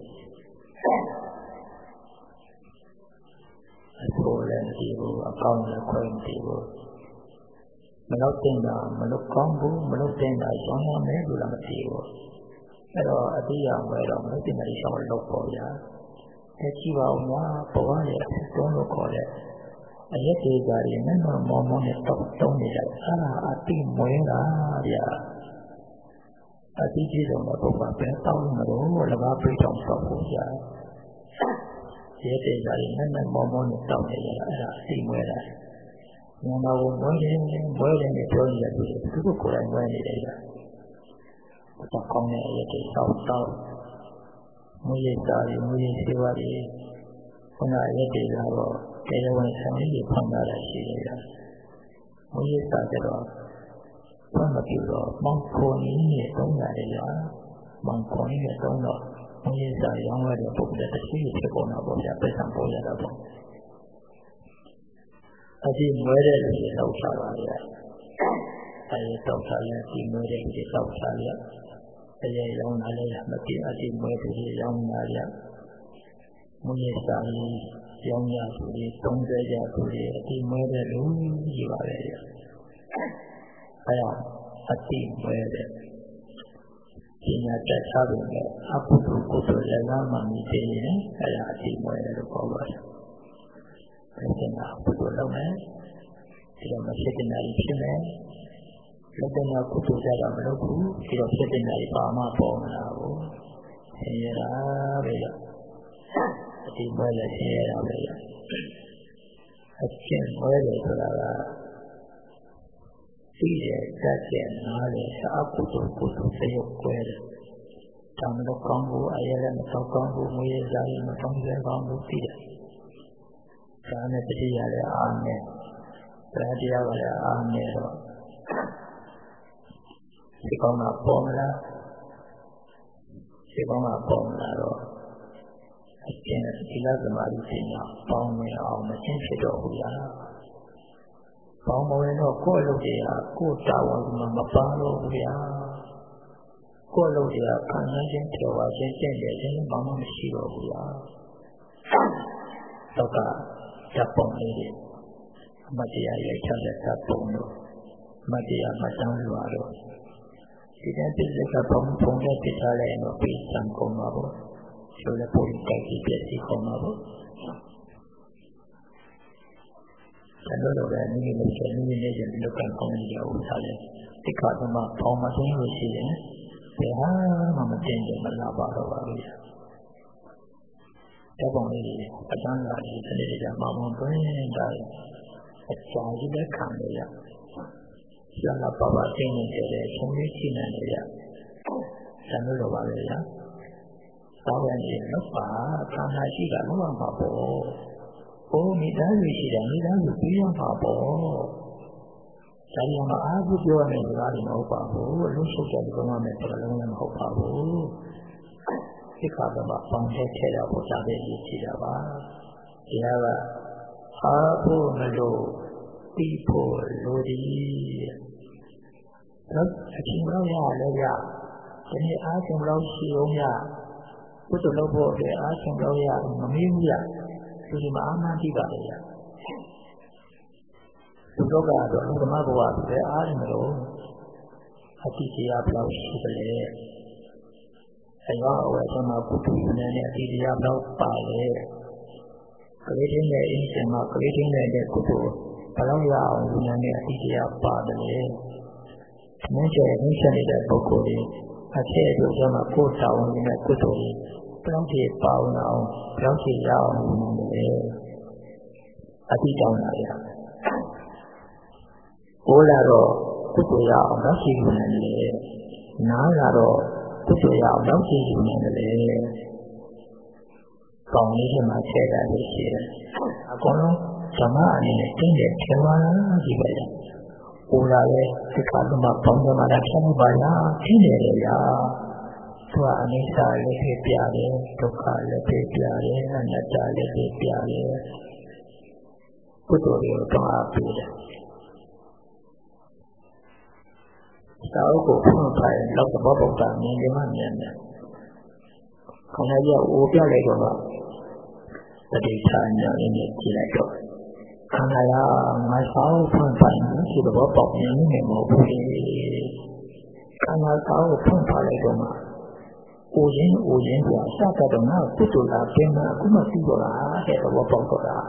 အဆိုးလည်းမရှိဘူးအကောင်းလည်းခွဲမရှိဘူးမလို့တင်တာမလို့ကောင်းဘူးမလို့တင်တာရောင်းရမယ်လို့လည်းမရှိဘူးအဲ့တော့အတိအကျပဲတော့မလို့တင်တာရှောင်းလို့ပေါ့ဗျာအဲကြည့်ပါဦးမှာဘဝရဲ့တုံးလို့ခေါ်တဲ့အရက်တွေကြရင်နဲ့မောမောနဲ့တုံးနေတယ်အဲ့ဒါအတိမွေးတာဗျာအတိကြီးတော့ဘုရားပဲတောင်းလို့၎င်းပြိတောင်းတော့ဘူးဗျာရက်တွေကြရင်နဲ့မောမောနဲ့တောင်းနေရတာအဲ့ဒါအတိမွေးတာညမှာဘုံမွေးတယ်နဲ့ပြောနေတယ်သူတို့ကိုယ်တိုင်မွေးနေတယ်ဗျာတော့ကောင်းတဲ့အရက်တွေတောင်းမွေးရတာမွေးရစေပါလေခုနရက်တွေကတော့တရားဝင်ဆံလေးဖန်လာတာရှိတယ်။မွေးရတာကြတော့ဘာမှပြုတော့မောင်ခွန်ကြီးနဲ့တုံးရတယ်ဗျာ။မောင်ခွန်ကြီးနဲ့တုံးတော့မွေးရတာရောင်းရတဲ့ပုံစံတစ်ခုဖြစ်ပေါ်လာပေါ့ဗျာ။ပတ်စံပေါ်ရတာပေါ့။အဒီမွေးတဲ့လူတွေတော့ချပါလေ။အဲဒီတော့ချရင်ဒီမွေးတဲ့လူတွေတော့ချရ။အဲရောင်းလာလေမပြည့်အဒီမွေးတဲ့လူရောင်းလာရ။မွေးရတာရောင်းရသူတွေသုံးကြကြသူတွေအတိမွဲတဲ့လူကြီးပါပဲ။အဲဒါအတိမွဲတဲ့ပညာတတ်ထားတယ်နဲ့အကုသိုလ်ကုသိုလ်လည်းမှမမြင်ရင်အဲဒါအတိမွဲတယ်လို့ပြောပါတယ်။ဒါကကုသိုလ်လုပ်မယ်။ဒီတော့မဖြစ်တဲ့နိုင်ဖြစ်မယ်။လုပ်တဲ့ကုသိုလ်ကြတာမလုပ်ဘူး။ဒီတော့ဖြစ်တဲ့နိုင်ပါမှပေါ်မလာဘူး။ဆင်းရဲတာပဲ။အတိမွဲလည်းဆင်းရဲတာပဲအကျင့်မွဲတယ်ဆိုတာကသိတဲ့တတ်တဲ့နားလေအကုသိုလ်ကုသိုလ်သရုပ်ကွဲတယ်တောင်းတော့ကောင်းဖို့အရေးလည်းမတော့ကောင်းဖို့မွေးရစားရင်မတောင်းရကောင်းဖို့သိတယ်ဒါနဲ့တတိယလည်းအားနဲ့တရားကလည်းအားနဲ့တော့ဒီကောင်းတာပေါ်မလားဒီကောင်းတာပေါ်မလားတော့အကျင့်သီလသမာဓိပညာပေါင်းနေအောင်မသိဖြစ်တော့ဘူးလားပေါင်းမဝင်တော့ကိုယ့်အလုပ်တွေကကိုယ့်တာဝန်မှမပါတော့ဘူးဗျာကိုယ့်အလုပ်တွေကခံရခြင်းပြောပါခြင်းကျင့်ရခြင်းဘာမှမရှိတော့ဘူးဗျာတော့ကတပ်ပုံလေးတွေအမတရားရိုက်ချတဲ့တပ်ပုံတို့မတရားမတန်းလွာတော့ဒီတဲ့ပြစ္ဆကပုံနဲ့ပြထားလိုက်တော့ပြီးစံကုန်ပါဘူးဆိုလည်းပုံတိုက်ပြီးပြည့်စုံကုန်ပါဘူးဒါလို့လည်းနည်းနည်းချင်းနည်းနည်းချင်းလောကကောင်းကြီးအောင်ထားတယ်တိခါသမပေါင်းမသိလို့ရှိရင်ဘယ်ဟာမှမတင်ကြမလားပါတော့ပါဘူးတဲ့ပုံလေးအတန်းလာကြီးတနေ့တည်းမှမတွင်းတိုင်းအချာကြီးလက်ခံရရလာပါပါသိနေတယ်ဆုံးလေးရှိနေတယ်ဒါလို့ပါလေသာဝတိလောပါခန္ဓာရှိတာလုံးဝမှာပေါ့ဘုံမိသားစုရှိတယ်မိသားစုပြီးရမှာပေါ့ဒါကြောင့်အားကိုပြောရမယ့်စကားတွေမဟုတ်ပါဘူးအလုံးစုံတဲ့ဘုံမဲ့စကားလုံးလည်းမဟုတ်ပါဘူးဒီခါတော့ပေါင်းတဲ့ထဲတော့ဘုရားပဲကြည့်တာပါတရားကအားဖို့မလို့ပြီးဖို့လိုသည်တော့အချင်းတော်ရလည်းရဒီနေ့အားဆုံးလို့ရှိအောင်ရဘုသူလုပ်ဖို့အတွက်အားဆုံးလို့ရမမေးဘူးရဒီမှာအာမတိပါလေရသူတို့ကတော့ဓမ္မဘဝပဲအားရမလို့အတိတရားဘယ်လောက်ရှိသလဲအရောအဝယ်ဆုံးမှာကုသနဲ့အတိတရားဘယ်လောက်ပါလဲကလေးချင်းရဲ့အင်းရှင်မှာကလေးချင်းရဲ့ကုသိုလ်ဘယ်လောက်ရအောင်ဉာဏ်နဲ့အတိတရားပါတယ်မင်းကျဲရင်းချက်နေတဲ့ပုဂ္ဂိုလ်တွေအထက်တို့ကမှကိုယ်တော်ဝင်တဲ့ကုသိုလ်တွေဘယ်လောက်ထိပါဝင်အောင်ဘယ်လောက်ထိရအောင်ဉာဏ်နဲ့အတိတောင်းတာရဘိုးလာတော့ကုသိုလ်ရအောင်တော့ရှိနေတယ်နားကတော့ကုသိုလ်ရအောင်တော့ရှိနေတယ်ကောင်းလေးမှာထည့်တာလို့ရှိတယ်အကုန်လုံးဓမ္မအနေနဲ့တင်းတယ်ထင်ပါလားဒီပဲ။ဟိုလာလေဒီကတည်းကပေါင်းကြမှာဖြတ်ပါလားတင်းတယ်လေရာ။သူကအနိစ္စလည်းဖြစ်ပြတယ်ဒုက္ခလည်းဖြစ်ပြတယ်အနတ္တလည်းဖြစ်ပြတယ်ကုသိုလ်တွေကိုတော့အားပေးတယ်။သာဝကိုဖွင့်ခိုင်းတော့ဘောဗုဒ္ဓမြင်ကြမှမြင်တယ်။ခေါင်းကြီးကအိုးပြလိုက်တော့တတိယညာရင်းနဲ့ကြည့်လိုက်တော့ခန္ဓာကငါသာဝဖွင့်ခိုင်းဒီဘောပေါက်မြင်နေမှာမဟုတ်ဘူး။ခန္ဓာသာဝဖွင့်ထားလိုက်တော့အိုးရင်းကစတတ်တော့ငါကုသိုလ်လာပြင်မှာအခုမှသိတော့လားတဲ့ဘောပေါက်တော့တာ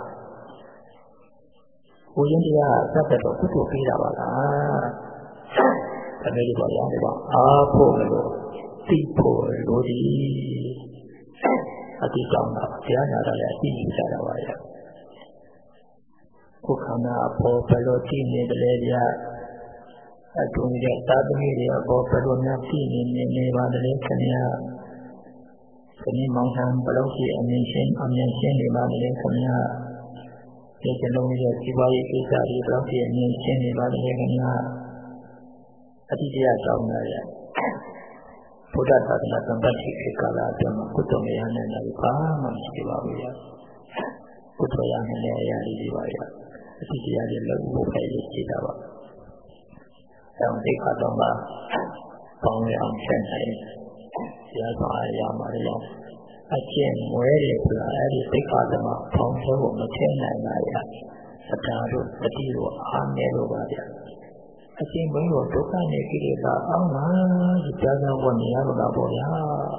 ။ကိုရင်တရားစက်တော့ကုသိုလ်ပေးတာပါလား။ဒါမျိုးပေါ့ရတယ်ပေါ့။အားဖို့လို့သိဖို့လို့ဒီအတိတောင်းတာတရားနာတာလည်းအတိအကျတာပါရဲ့။ကိုခန္ဓာပေါ်ဘယ်လိုသိနေတယ်လဲဗျာ။အတူရဲ့သာသမီတွေပေါ်ဘယ်လိုများသိနေပါသလဲခင်ဗျာ။ခဏမောင်ဆန်းဘယ်လိုရှိအမြင်ရှင်းနေပါသလဲခင်ဗျာ။ဒီကျလုံးရဲ့ဒီပါရေးကိစ္စတွေတော့ပြည့်နေရှင်းနေပါလေခင်ဗျာအတိတရားကြောင်းလာရဘုရားသာသနာ့သမ္ပတိခေတ်ကာလအတွင်းမှာကုသိုလ်မရနိုင်တယ်ဘာမှမရှိပါဘူးဗျာကုသိုလ်ရနိုင်တဲ့အရာတွေပါဗျာအတိတရားတွေလုံးဝပဲရရှိတာပါအဲဒါဒီခါတော့မှပေါင်းရအောင်ဆက်နိုင်ဆရာတော်အားရမှာရောအကျင့်မွဲတယ်ဆိုတာအဲ့ဒီသိက္ခာသမားပေါင်းစုံကိုမထည့်နိုင်ပါရအတားတို့တတိတို့အားနည်းလို့ပါဗျာအကျင့်မွဲတော့ဒုက္ခနဲ့ကိလေသာအောင်လားဒီကြားကြောင့်ဝင်ရတော့တာပေါ့ဗျာ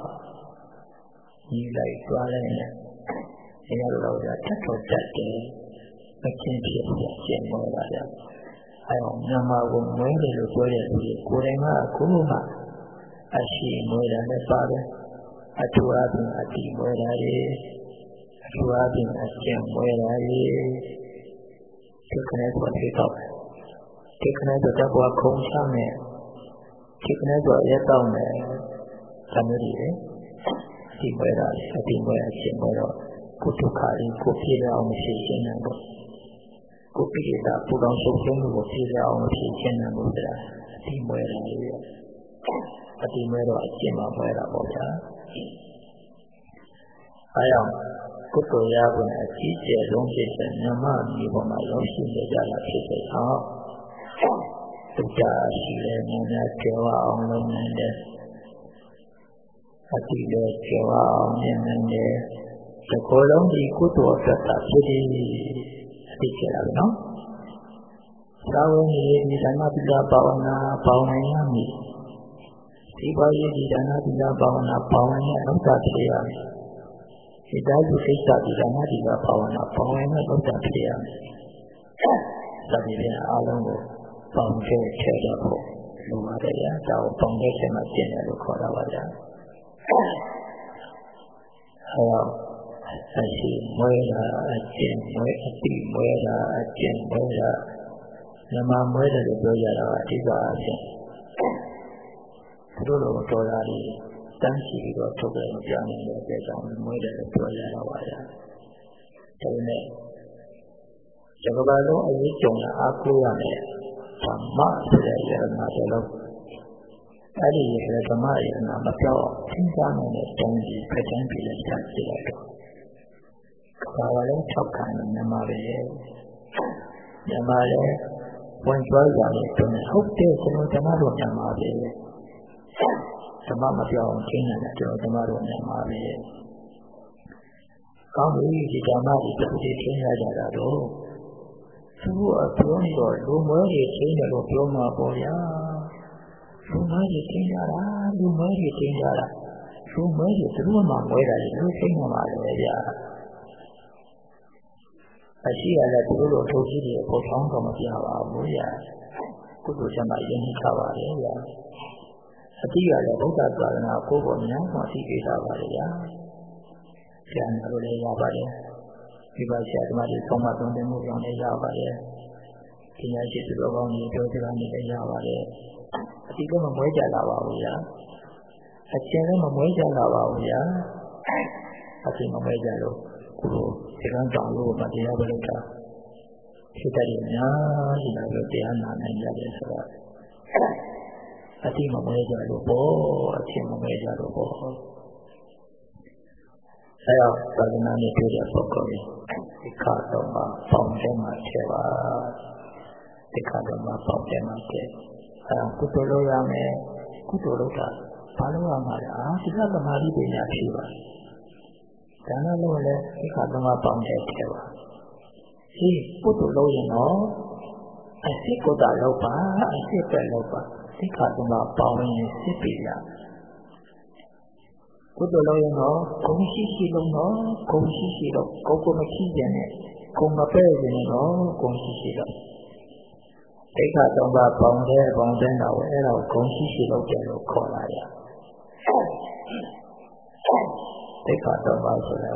ကြီးလိုက်ကြွားလိုက်နေတယ်ရတော့ဗျာထပ်တော့တတ်တယ်အကျင့်ဖြစ်ပြကျင့်မွဲပါဗျာအဲအောင်မြန်မာကိုမွဲတယ်လို့ပြောတဲ့သူကိုယ်တိုင်ကကိုယ်မှအရှိမွဲတာနဲ့ပါတယ်အထူးအပြင်အတိမွဲတာတွေအထူးအပြင်အကျင့်မွဲတာတွေဒီကနေ့ဆိုသိတော့ဒီကနေ့တော့ဘဝခုံချမယ်ဒီကနေ့တော့ရက်တော့မယ်ဒါမျိုးတွေအတိမွဲတာအတိမွဲအကျင့်မွဲတော့ကိုဒုက္ခတွေကိုပြေလအောင်မရှိရှင်းနိုင်တော့ကိုပိဋကပူတော်ဆုံးဆုံးကိုပြေလအောင်မရှိရှင်းနိုင်လို့ဆိုတာအတိမွဲတာတွေအတိမွဲတော့အကျင့်မမွဲတာပေါ့ဗျာအဲကြောင့်ကုသိုလ်ရခွင့်အကြီးကျယ်ဆုံးဖြစ်တဲ့မြတ်မြေပေါ်မှာရောက်ရှိနေကြတာဖြစ်တဲ့အောင်ဒုက္ခရှိတဲ့ဉာဏ်ကျော်အောင်လုပ်နိုင်တယ်အတိလည်းကျော်အောင်မြင်နိုင်တယ်ဒီကိုယ်လုံးဒီကုသိုလ်အတွက်တာဖြစ်ပြီးအတိကျတာပဲနော်သာဝတိဒီဓမ္မပိဋကဘာဝနာပေါင်းနိုင်ရမည်ဒီပါရေးဒီဓမ္မပိဋကဘာဝနာပေါင်းနိုင်ရအောင်တာဖြစ်ရမယ်ဒီသားစုစိတ်ဓာတ်ဒီဓမ္မတိကဘာဝနာပေါင်းဝင်တဲ့ဥဒ္ဒဖြစ်ရမယ်။ဒါဒီပြန်အားလုံးကိုပေါင်းခဲ့ခဲ့တော့လိုပါတယ်ဗျာ။ဒါကိုပေါင်းခဲ့ခြင်းမှကျင့်တယ်လို့ခေါ်တာပါဗျာ။အဲတော့အရှိမွဲတာအကျင့်မွဲအတိမွဲတာအကျင့်မွဲတာဓမ္မမွဲတယ်လို့ပြောကြတာအဓိကအားဖြင့်သူတို့လိုတော်တာတွေတန်းစီပြီးတော့ထုတ်တယ်လို့ပြောနေတဲ့အကြောင်းမွေးတယ်လို့ပြောရတော့ပါရဲ့။ဒါပေမဲ့ဒီကဘာလုံးအရေးကြုံတာအားကိုးရမယ်ဓမ္မဆိုတဲ့ယန္နာတွေလို့အဲ့ဒီဓမ္မယန္နာမပြောင်းသင်္ကြန်နဲ့တုံးပြီးဖက်တန်းပြီးလက်ချကြည့်လိုက်တော့ဘာဝလည်းထောက်ခံနေမှာပဲ။မြန်မာလည်းဝင်ကြွားကြတယ်တုံးဟုတ်တယ်ကျွန်တော်ဓမ္မတို့မြန်မာပဲ။ဓမ္မမပြောင်းချင်းတယ်ကျွန်တော်ဓမ္မတို့မြန်မာပဲ။ကောင်းပြီဒီဓမ္မတွေတစ်ခုတည်းချင်းရကြတာတော့သူအပြောနေတော့လူမွဲတွေချင်းတယ်လို့ပြောမှာပေါ့ဗျာ။လူမွဲတွေချင်းကြတာလူမွဲတွေချင်းကြတာလူမွဲတွေသူတို့မှမွဲတာလေလူချင်းမှာလေဗျာ။အရှိရတဲ့သူတို့လိုထိုးကြီးတွေပေါ်ဆောင်တော့မပြပါဘူးဗျာ။ကုသိုလ်ချက်မှယဉ်ထားပါလေဗျာ။အတိကလည်းဗုဒ္ဓသာသနာကိုယ်ပေါ်များစွာသိပေးတာပါလေဗျာ။ကျန်တယ်လို့လည်းရပါတယ်။ဒီပါဆရာဓမ္မတွေဆုံးမသွန်သင်မှုကြောင့်လည်းရပါတယ်။ဒီညာရှိသူတော်ကောင်းတွေပြောစကားနေလည်းရပါတယ်အတိကမမွဲကြလာပါဘူးဗျာအချင်းလည်းမမွဲကြလာပါဘူးဗျာအချင်းမမွဲကြလို့ကိုယ်ဒီကံတောင်လို့မတရားပဲလို့တာဖြစ်တတ်တယ်များရှိလာလို့တရားနာနိုင်ကြတယ်ဆိုတော့အချင်းမမွဲကြလို့ပေါ့အချင်းမမွဲကြလို့ပေါ့အဲတော့သာသနာ့နဲ့တွေ့တဲ့ပုဂ္ဂိုလ်ကြီးဒီခါတော့မှပေါင်းထဲမှာထည့်ပါဒီခါတော့မှပေါင်းထဲမှာထည့်ကုသိုလ်လုပ်ရမယ်ကုသိုလ်လုပ်တာဘာလို့ရမှာလဲဒီကသမာဓိပညာဖြစ်ပါဒါနဲ့လို့လည်းဒီခါတော့မှပေါင်းထဲထည့်ပါဒီကုသိုလ်လုပ်ရင်တော့အစစ်ကိုတာလုပ်ပါအစစ်ပဲလုပ်ပါဒီခါတော့မှပေါင်းရင်စစ်ပြီလားကုသိုလ်လုပ်ရင်တော့ဂုဏ်ရှိရှိလုံးတော့ဂုဏ်ရှိရှိတော့ကိုယ်ကိုမရှိခြင်းနဲ့ကိုယ်မပဲ့ခြင်းတော့ဂုဏ်ရှိရှိတော့ဒိဋ္ဌာသုံးပါးပေါင်းတဲ့တော့အဲ့တော့ဂုဏ်ရှိရှိလုပ်တယ်လို့ခေါ်လာရဒိဋ္ဌာသုံးပါးဆိုတာ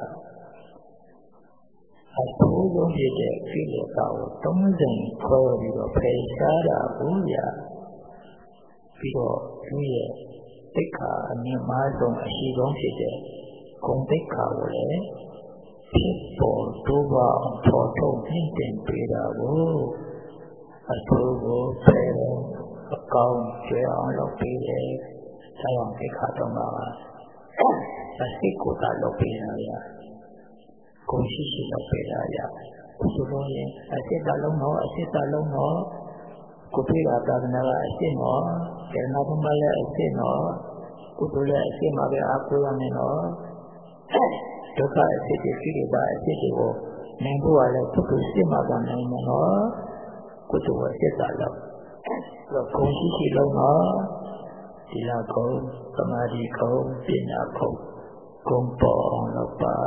အထူးဆုံးဖြစ်တဲ့ကိလေသာကိုသုံးစုံခေါ်ပြီးတော့ဖယ်ရှားတာဘူးရပြီးတော့သူရဲ့ဒိဋ္ဌာအမြင့်မားဆုံးအရှိဆုံးဖြစ်တဲ့ဂုဏ်ဒိဋ္ဌာကိုလည်းဖြစ်ပေါ်တိုးပါအောင်ပေါ်ထုတ်နှိမ့်တင်ပေးတာကိုအထူးကိုဖယ်အကောင်းကျွဲအောင်လုပ်ပေးတယ်။ဒါကြောင့်ဒိဋ္ဌာတော့မှာအစိတ်ကိုသာလုပ်ပေးတာရ။ဂုဏ်ရှိရှိလုပ်ပေးတာရ။ကုသိုလ်လုပ်ရင်အစိတ်သာလုံးတော့အစိတ်သာလုံးတော့ကိုယ်ပြေတာသာသနာကအစိတ်တော့ဒေနာဘုမလည်းအစိတ်တော့ကုသိုလ်လည်းအစိတ်မှာပဲအားကိုးရမယ်နော်ဒုက္ခအစိတ်တွေကိလေသာအစိတ်တွေကိုနိုင်ဖို့ကလည်းကုသိုလ်စိတ်မှာသာနိုင်မယ်နော်ကုသိုလ်အစိတ်သာလို့တော့ဂုဏ်ရှိရှိလုံးတော့ဒီလဂုဏ်သမာဓိဂုဏ်ပညာဂုဏ်ဂုဏ်ပေါ်အောင်လုပ်ပါ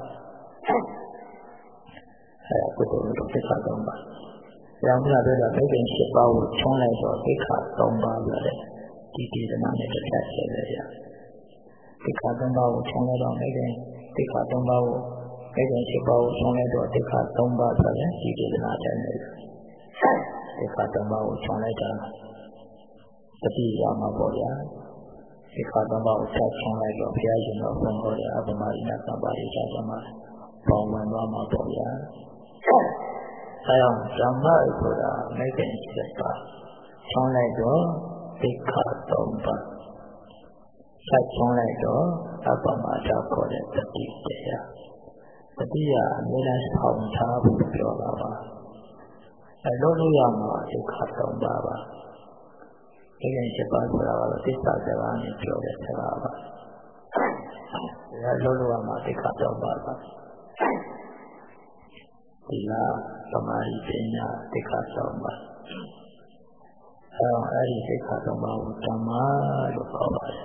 ကုသိုလ်တို့သိက္ခာ၃ပါးရောင်ပြတဲ့မိခင်၈ပါးကိုချုံးလိုက်တော့သိက္ခာ၃ပါးရတယ်ဒီဒေသနာနဲ့တစ်ချက်ဆက်ရရသိက္ခာ၃ပါးကိုချုံးလိုက်တော့မိခင်သိက္ခာ၃ပါးကိုမိခင်၈ပါးကိုချုံးလိုက်တော့သိက္ခာ၃ပါးဆိုရင်ဒီဒေသနာတိုင်းနဲ့သိက္ခာ၃ပါးကိုချုံးလိုက်တာတတိယမှာပေါ့ဗျာသိက္ခာ၃ပါးကိုဆက်ချုံးလိုက်တော့ဘုရားရှင်တော်ဘုန်းတော်ရဲ့အပမရိယသဗ္ဗရိချာသမာပေါင်းဝင်သွားမှာပေါ့ဗျာအဲအောင်ဓမ္မဆိုတာမိခင်၈ပါးချုံးလိုက်တော့သိက္ခာ၃ပါးဆက်ချုံးလိုက်တော့အပမဒခေါ်တဲ့တတိတရားတတိယအမြဲတမ်းဆောင်ထားဖို့ပြောတာပါအလုံးလို့ရမှာသိက္ခာ၃ပါးပါဒီကနေ့7ပါးဆိုတာကတော့သစ္စာစကားနဲ့ပြောတဲ့စကားပါဒါလုံးလို့ရမှာသိက္ခာ၃ပါးပါဒီလားသမာဓိပညာသိက္ခာ၃ပါးအဲ့ဒီသိက္ခာ၃ပါးကိုဓမ္မလို့ခေါ်ပါတယ်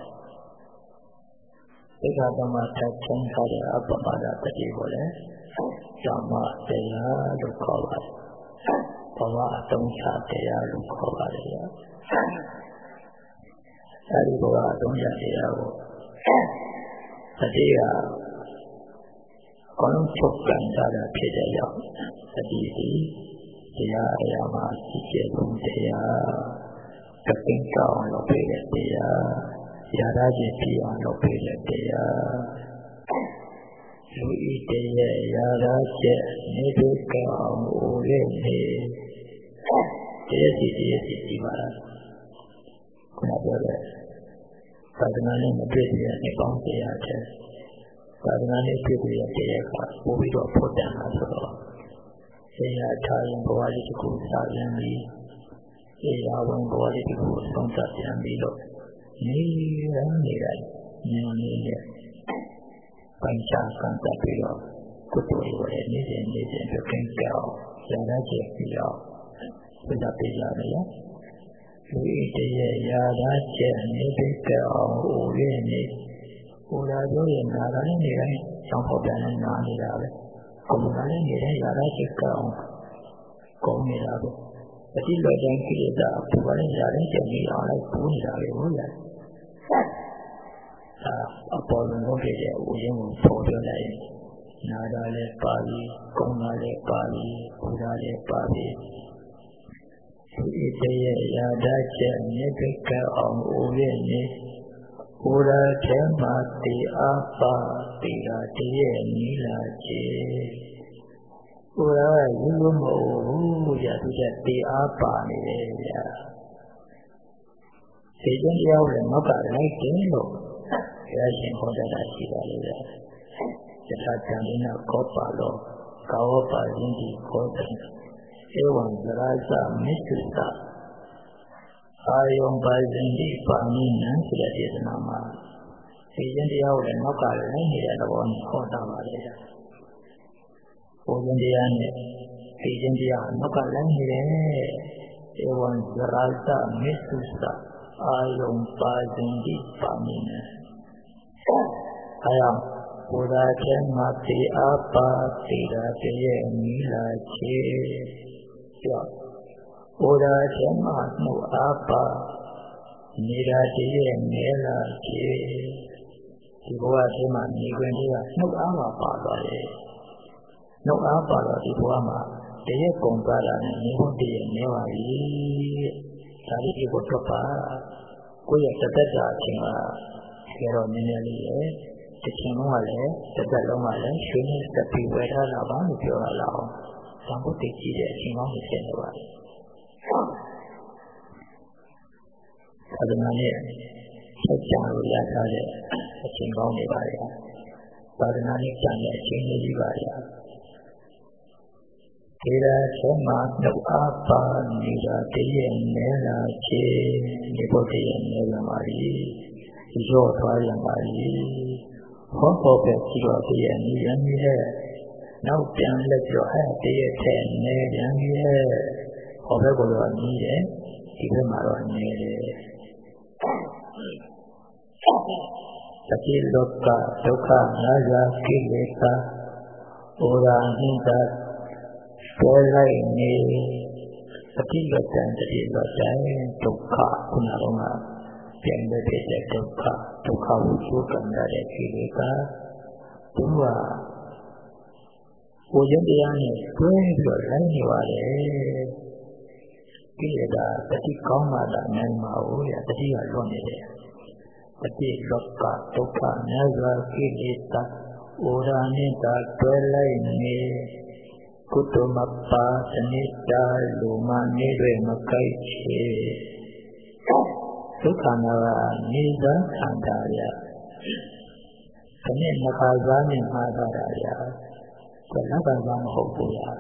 သိက္ခာ၃ပါးထပ်ချုံးထားတဲ့အပမဒတတိကိုလည်းဓမ္မတရားလို့ခေါ်ပါတယ်ဘဝအတုံးချတရားလို့ခေါ်ပါတယ်အဲဒီဘဝအတုံးချတရားကိုတတိယအကုန်လုံးချုပ်ကန်ကြတာဖြစ်တဲ့ကြောင့်တတိဒီတရားအရာမှာရှိကျက်ဆုံးတရားတပင်းကောင်းလို့ပြတဲ့တရားရာဇခြင်းပြအောင်လုပ်ပေးတဲ့တရားလူဤတရဲ့ရာဇချက်နေဒုက္ခအောင်ဦးရဲ့နေတရားစီဒီပါလားခုနပြောတဲ့သာသနာ့နဲ့မတွေ့တဲ့ပေါင်းတရားတဲ့သာသနာ့နဲ့တွေ့တဲ့တရားကပို့ပြီးတော့ဖို့တန်တာဆိုတော့ဆေးရထားရင်ဘဝလေးတစ်ခုစာရင်ပြီးဆေးရဝင်ဘဝလေးတစ်ခုဆုံးသတ်ပြန်ပြီးတော့နေတိုင်းနေနဲ့ပိုင်းခြားကံတက်ပြီးတော့ကုသိုလ်တွေနေစဉ်ပြုကင်းကြအောင်ရတဲ့ချက်ပြီးတော့ပြတ်ပေးရတယ်ရောလူဤတရဲ့ရာဓာချက်နေပြီးကြအောင်ဦးရင်းနေဦးလာပြောရင်နာတာနဲ့နေတိုင်းကြောင်းဖော်ပြန်နေနာနေတာပဲကိုယ်ကလည်းနေတိုင်းရာဓာချက်ကောင်းကောင်းနေတာပဲအတိလွယ်တိုင်းကိလေသာပူပါနဲ့ရာတဲ့ချက်ကြီးအောင်လိုက်ပူနေတာပဲဟုတ်လားအပေါ်လုံးလုပ်ခဲ့တဲ့ဦးရင်းကိုပေါ်ပြလိုက်နာတာလည်းပါပြီကောင်းတာလည်းပါပြီပူတာလည်းပါပြီဒီတရားရာဓာချက်မြေပိကအောင်ဦးရဲ့နေဘုရားထဲမှာတေအပါတေရာတရဲ့နီလာချေဘုရားယူလို့မဟုတ်ဘူးဗျာသူကတေအပါနေတယ်ဗျာဒီကျင်းတရားလည်းနောက်ကလိုက်တယ်လို့ဘုရားရှင်ဟောတာရှိပါလေဗျာယထာတံနာကောပါလောကာဝပါရင်းဒီခေါ်တယ်ဧဝံသရဇမစ္ဆုတအာယုံပါရင်ဒီပါဏိနံဆိုတဲ့ဒေသနာမှာဒီကျင်းတရားကိုလည်းနောက်ကလိုက်နေတဲ့သဘောနဲ့ဟောတာပါလေဗျာဘုရင်တရားနဲ့ဒီကျင်းတရားနောက်ကလိုက်နေတယ်ဧဝံသရဇမစ္ဆုတအာယုံပါရင်ဒီပါဏိနံအာယံဘုရားထဲမှာတေအပါတေရာတရဲ့နီလာချေပြောဘုရားထဲမှာနှုတ်အားပါနေရာတရဲ့နဲလာချေဒီဘဝထဲမှာနေခွင့်တွေကနှုတ်အားပါသွားတယ်နှုတ်အားပါတော့ဒီဘဝမှာတရဲ့ပုံသွားတာနဲ့နေဖို့တရဲ့နဲပါပြီဒါလေးဒီကိုတော့ပါကိုယ့်ရဲ့တသက်တာအချိန်မှာကျေတော့နည်းနည်းလေးရဲ့တခြင်းလုံးကလည်းတစ်သက်လုံးကလည်းရွှေနဲ့တက်ပြီးဝယ်ထားတာပါလို့ပြောရလောက်သံဃာတိကြည့်တဲ့အချိန်ကောင်းကိုဖြစ်နေပါလေ။သာသနာ့ရဲ့ဆက်ကြလို့ရထားတဲ့အချိန်ကောင်းတွေပါလေ။သာသနာ့ရဲ့ကြံတဲ့အချိန်လေးကြီးပါလေ။ဒီရာချုံမှာနှုတ်အားပါနေတာတည်းရဲ့နဲလာချေဒီဘုဒ္ဓရဲ့နဲလာပါလေ။ရော့သွားရပါလေ။ဟောပေါ်ပဲကြည့်တော့တည်းရဲ့နေရနေရဲ့နောက်ပြန်လက်ပြောတည်းရဲ့ထဲနေပြန်ရဲ့ဟောဘက်ကတော့နေတယ်ဒီဘက်မှာတော့နေတယ်တတိလောကဒုက္ခနာဇာကိလေသာဩရာဟိတပေါ်လိုက်နေတတိလောကတတိလောကဒုက္ခခုနကတော့ပြန်တဲ့ဒုက္ခဝိသုကံတဲ့ကိလေသာသူကကိုယ်တရားနဲ့တွဲပြီးတော့လိုက်နေပါလေကိလေသာတတိကောင်းမှသာနိုင်မှာဟုတ်ရတတိကလွတ်နေတယ်တတိလောကဒုက္ခနာဇာကိလေသာဩရာနိတာတွဲလိုက်နေကုတ္တမပါသနိတာလူမနေတွေမကိုက်ချေဒုက္ခနာကနေသာခံတာရခဏမခါစားနေမှာတာရဘယ်တော့မှမဟုတ်ဘူးလား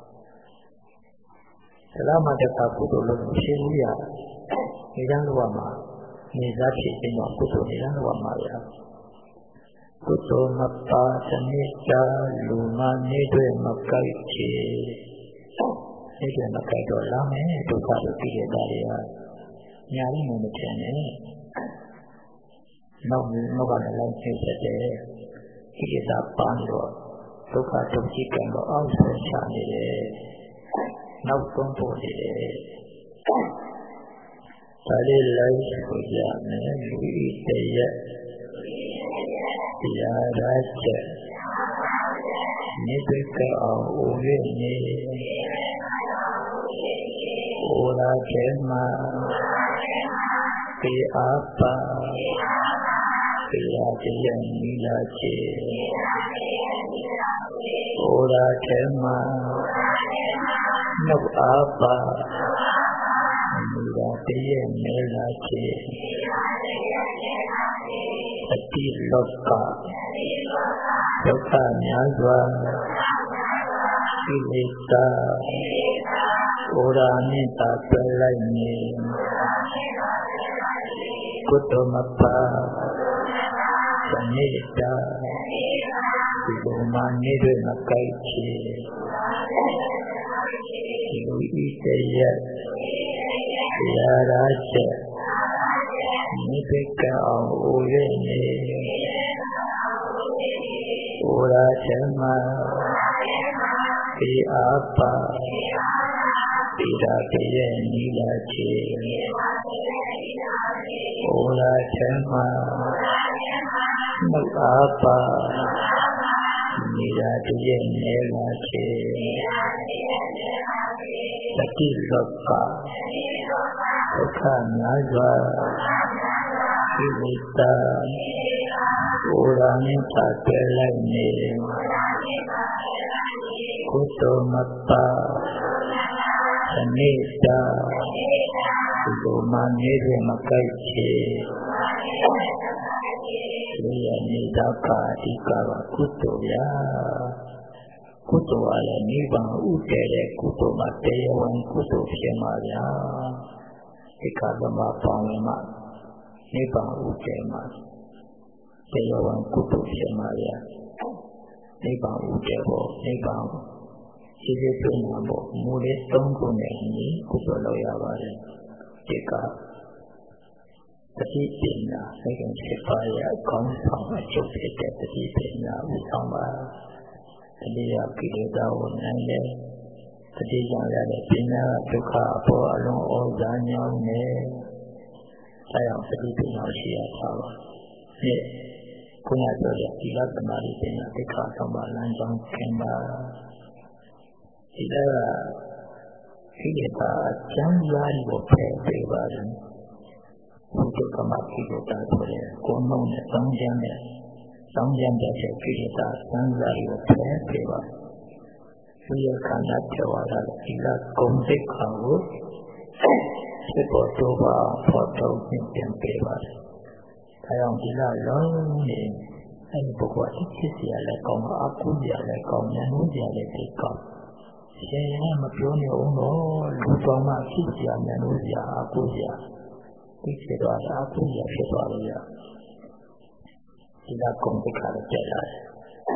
ဒါမှမဟုတ်ကုသိုလ်လို့ရှင်းရနေကြလို့မှာနေစားဖြစ်ခြင်းတော့ကုသိုလ်နေကြလို့မှာရကုသိုလ်မပါသနိတာလူမနေတွေမကိုက်ချေနေတွေမကိုက်တော့လာမယ်ဒုက္ခတို့ပြည့်တဲ့တရားရညာလေးမထင်နဲ့နောက်ကလည်းလိုက်ဖြစ်တဲ့ဒီကသာပန်းတော့ဒုက္ခဒုက္ခိကံတော့အောက်ဆွဲချနေတယ်နောက်ဆုံးဖို့နေတယ်ဒါလေးလိုက်ဆိုကြမယ်လူဤတရဲ့တရားရချက်နိဗ္ဗာန်အောင်ဦးရနေဩရာကျေမှာတေအပါတေရာတရဲ့နီလာချေဩရာကျေမှာနှုတ်အားပါနီလာတရဲ့နဲလာချေအတိလောကဒုက္ခများစွာကိလေသာဩရာနိတာပြလိုက်နေကုတ္တမပါသနိတာဒီလိုမှနေတွေမကိုက်ချေလူဤတရဲ့တရားရာချက်နိဗ္ဗာန်အောင်ဦးရနေဩရာချက်မှာဒီအပါဒီရာတရဲ့နီလာချေဩရာချက်မှာနှုတ်အားပါနိရာတရဲ့နဲလာချေတိလောကဒုက္ခများစွာကိလေသာကိုယ်တော်နှင့်ပါတွဲလိုက်နေကုသိုလ်မပါသနိတာကုသိုလ်မနေခြင်းမကိုက်ချေဒီရနေတာပါဒီကပါကုသိုလ်ရာကုသိုလ်အားလည်းနိဗ္ဗာန်ဥတည်တဲ့ကုသိုလ်မှာတရားဝင်ကုသိုလ်ဖြစ်မှာဗျာဒီကဗမာပေါင်းမှာနိဗ္ဗာန်ဥတည်မှာတရားဝင်ကုသိုလ်ဖြစ်မှာဗျာနိဗ္ဗာန်ဥတည်ဖို့နိဗ္ဗာန်ရှိစေပြုမှာပေါ့မူလေး၃ခုနဲ့ညီကုသိုလ်လုပ်ရပါတယ်ဒီကတတိပညာစိတ်ကဖြစ်ပါရဲ့အကောင်းဆောင်အကျုပ်ဖြစ်တဲ့တတိပညာဥဆောင်ပါတတိယကိလေသာကိုနိုင်တယ်တတိယရတဲ့ပညာဒုက္ခအပေါ်အလုံးဩဇာညောင်းနေအဲအောင်တတိပညာရှိရတာပါဒီခုနပြောတဲ့ဒီလသမာဓိပညာဒုက္ခဆောင်ပါလမ်းကြောင်းခင်ပါဒီကကိလေသာအကျဉ်းသားကိုဖယ်ပေးပါတယ်ဘုဒ္ဓကမကိလေသာဆိုတဲ့ကိုယ်နှုံးနဲ့တောင်းကြမ်းတဲ့ကိလေသာစံစာကိုဖယ်ပေးပါဒီရခန္ဓာပြောရတာဒီကဂုံသိက္ခာကိုစိတ်ပေါ်တော့ပါဖော်ထုတ်ပြန်ပေးပါတယ်ဒါကြောင့်ဒီကလုံးနေအဲဒီပုဂ္ဂိုလ်အဖြစ်စီရလဲကောင်းအကုသိုလ်ရလဲကောင်းဉာဏ်ဉာဏ်လည်းသိကောင်းရှင်ရင်မပြောနေအောင်တော့လူတော်မှဖြစ်စီရဉာဏ်ဉာဏ်အကုသိုလ်ရဒီဖြစ်သွားတာအကုသိုလ်ဖြစ်သွားလို့ရဒီကဂုံသိက္ခာကိုပြလာတယ်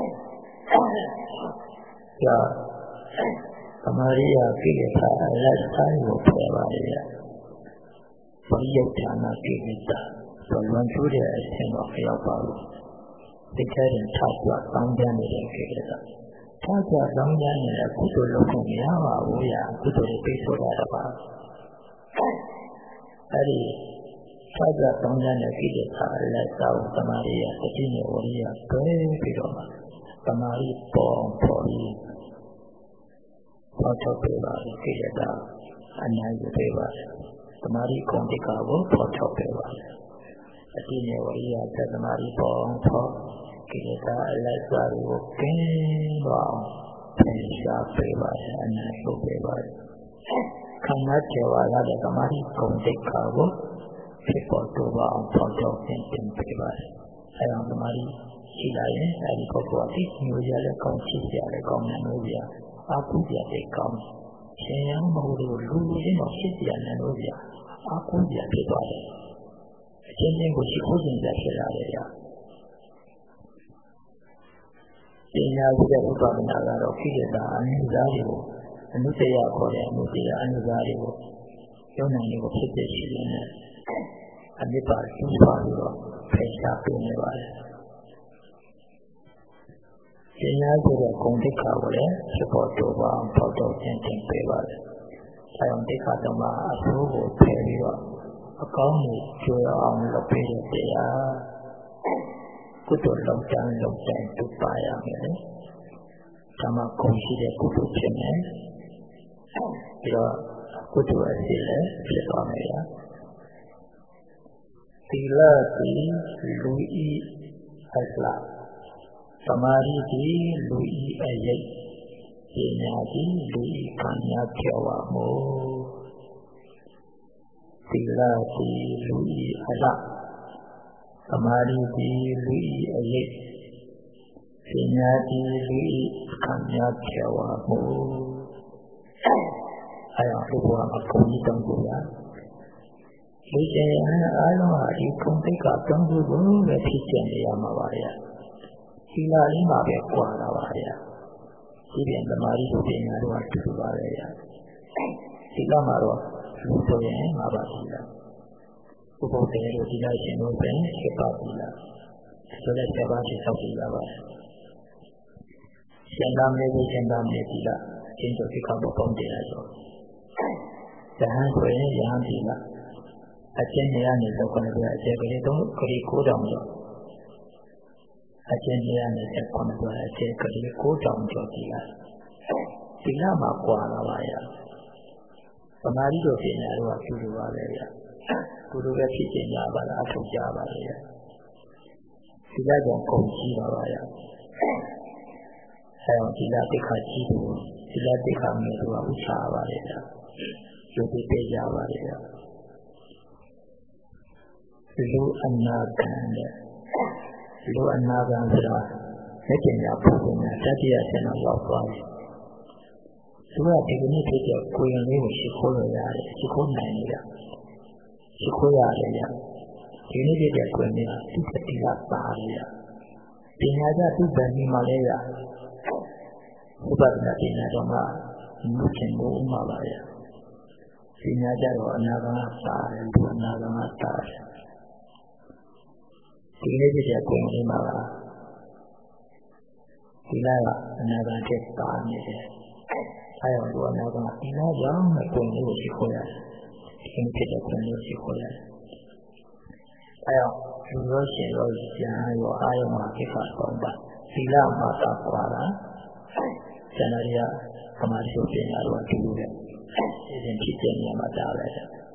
ကြာသမာရိယကိလေသာအလတ်ဆိုင်ကိုဖယ်ပါလေပရိယဌာနကိလေသာလွန်ကျူးတဲ့အခြင်းတော့မရောက်ပါဘူးသိတဲ့ရင်ထောက်ပြတောင်းကြနေတဲ့ကိလေသာထောက်ပြတောင်းကြနေတဲ့ကုသိုလ်လုပ်ဖို့မရပါဘူးရကုသိုလ်တွေပြေဆိုတာတော့ပါအဲဒီထောက်ပြတောင်းကြတဲ့ကိလေသာအလတ်သာကိုသမာရိယတတိယဝရိယတွဲပြီးတော့မှသမာရိပေါ်ပေါ်ပြီးဖော်ထုတ်ပေးပါကိလေသာအနိုင်ယူပေးပါသမာရိဂုဏ်တိကာကိုဖော်ထုတ်ပေးပါအတိနေဝရိယသမာရိပေါ်ဖော်ကိလေသာအလတ်စားကိုကင်းတော့ဖယ်ရှားပေးပါအနိုင်ယူပေးပါခန္ဓာကျေဝါရတဲ့သမာရိဂုဏ်တိကာကိုဖြစ်ပေါ်တော့အောင်ဖော်ထုတ်တင်ပေးပါအဲဒါသမာရိရှိလာရင်အဲဒီပုဂ္ဂိုလ်အတိမျိုးရတဲ့ကောင်းချစ်ရတဲ့ကောင်းတဲ့မျိုးရအကုသိုလ်တွေကောင်းရှင်ရန်မဟုတ်လို့လူရင်းတော့ဖြစ်ရတဲ့မျိုးရအကုသိုလ်ဖြစ်သွားတယ်အချင်းချင်းကိုရှိခိုးခြင်းကြဖြစ်လာတယ်ရပညာဝိဒဥပဒနာကတော့ကိလေသာအနုစားတွေကိုအနုတ္တယခေါ်တဲ့အနုတ္တယအနုစားတွေကိုယုံနိုင်တွေကိုဖြစ်ဖြစ်ရှိနေတယ်အနိဗ္ဗာန်ကျူးပါပြီးတော့ဖယ်ရှားပေးနေပါတယ်ပညာဆိုတဲ့ဂုဏ်သိက္ခာကိုလည်းဖြစ်ပေါ်တော့ပါဖော်ထုတ်ခြင်းတင်ပေးပါတယ်။အဲဒါသိက္ခာတော်မှာအဆိုးကိုဖယ်ပြီးတော့အကောင်းကိုကြိုးအောင်လုပ်ပေးတဲ့တရားကုသိုလ်လုံးတန်းတူပါရမယ်လေ။ဒါမှဂုဏ်ရှိတဲ့ကုသိုလ်ဖြစ်မယ်။ပြီးတော့ကုသိုလ်အစီလည်းဖြစ်သွားမယ်ရ။သီလသည်လူဤအစလာသမာဓိသည်လူဤအရိပ်ပညာသည်လူဤကံညာပြောဝမှုသီလသည်လူဤအလသမာဓိသည်လူဤအရိပ်ပညာသည်လူဤကံညာပြောဝမှုအဲဒါဘုရားအကုန်ကြီးတောင်းကြရလူကျင်အားလုံးဟာဒီကုံတိတ်ကတောင်းဖို့ပဲဖြစ်ကျင်နေရမှာပါရဲ့သီလလေးမှာပဲကွာလာပါရဲ့ဒီပြင်သမာဓိပညာတို့ကတူပါရဲ့သီလမှာတော့လူဆိုရင်မှာပါသီလဥပုသ်တွေတို့သီလရှင်တို့ပဲဖြစ်ပါသီလဆိုတဲ့7ပါးရှိသောသီလပါရှင်သာမေသီရှင်သာမေသီလအချင်းတို့ဒီကဘောပေါင်းတယ်ဆိုဇဟန်ဆိုရင်ယဟန်သီလအချင်းနေရာနေတော့ခဏပြအချင်းကလေးတော့ခရီး9တောင်ကျော်အချင်းနေရာနေဆက်ခဏပြအချင်းကလေး9တောင်ကျော်သီလမှာကွာလာပါရဲ့သမာဓိတို့ပညာတို့ကကျူလိုပါပဲဗျာကိုလိုပဲဖြစ်ခြင်းကြပါလားအထောက်ကြပါလေဗျာဒီကကြောင့်ကုန်ကြီးပါပါဗျာဒီလာတိခါကြီးတို့ဒီလာတိခါမျိုးတို့ကဥစ္စာပါလေဗျာကျိုးပေးပေးကြပါလေဗျာလူအနာခံတဲ့လူအနာခံဆိုတာလက်ကျင်ရပုံနဲ့တတိယဆင်တော့ရောက်သွားတယ်သူကဒီကနေ့ဖြစ်တဲ့ကိုရင်လေးကိုရှိခိုးရရတယ်ရှိခိုးနိုင်တယ်ရှိခိုးရတယ်ဗျဒီနေ့ဖြစ်တဲ့ကိုရင်လေးကသူ့တတိယပါတယ်ဗျပညာကြသူ့ဗန်ဒီမှာလဲဗျဥပဒနာပညာတော်မှာမြုပ်ခြင်းကိုဥမှာပါဗျပညာကြတော့အနာဂတ်ပါတယ်သူအနာဂတ်တာဒီနေ့ဖြစ်တဲ့ကိုရင်လေးမှာဒီလာကအနာဂတ်တက်ပါနေတယ်အဲဒါကတော့အနာဂတ်ဒီလာကြောင့်ကိုယ်ကိုရှိခိုးရတယ်ဒီနေ့ဖြစ်တဲ့ကိုယ်ကိုရှိခိုးရတယ်အဲဒါလူရောရှင်ရောဉာဏ်ရောအာယုံမှာဖြစ်တာတော့ပါဒီလာမှာတာကွာတာဉာဏ်ရည်သမာဓိပညာတို့အတူတူပဲဒီရင်ဖြစ်တဲ့နေရာမှာတာပဲ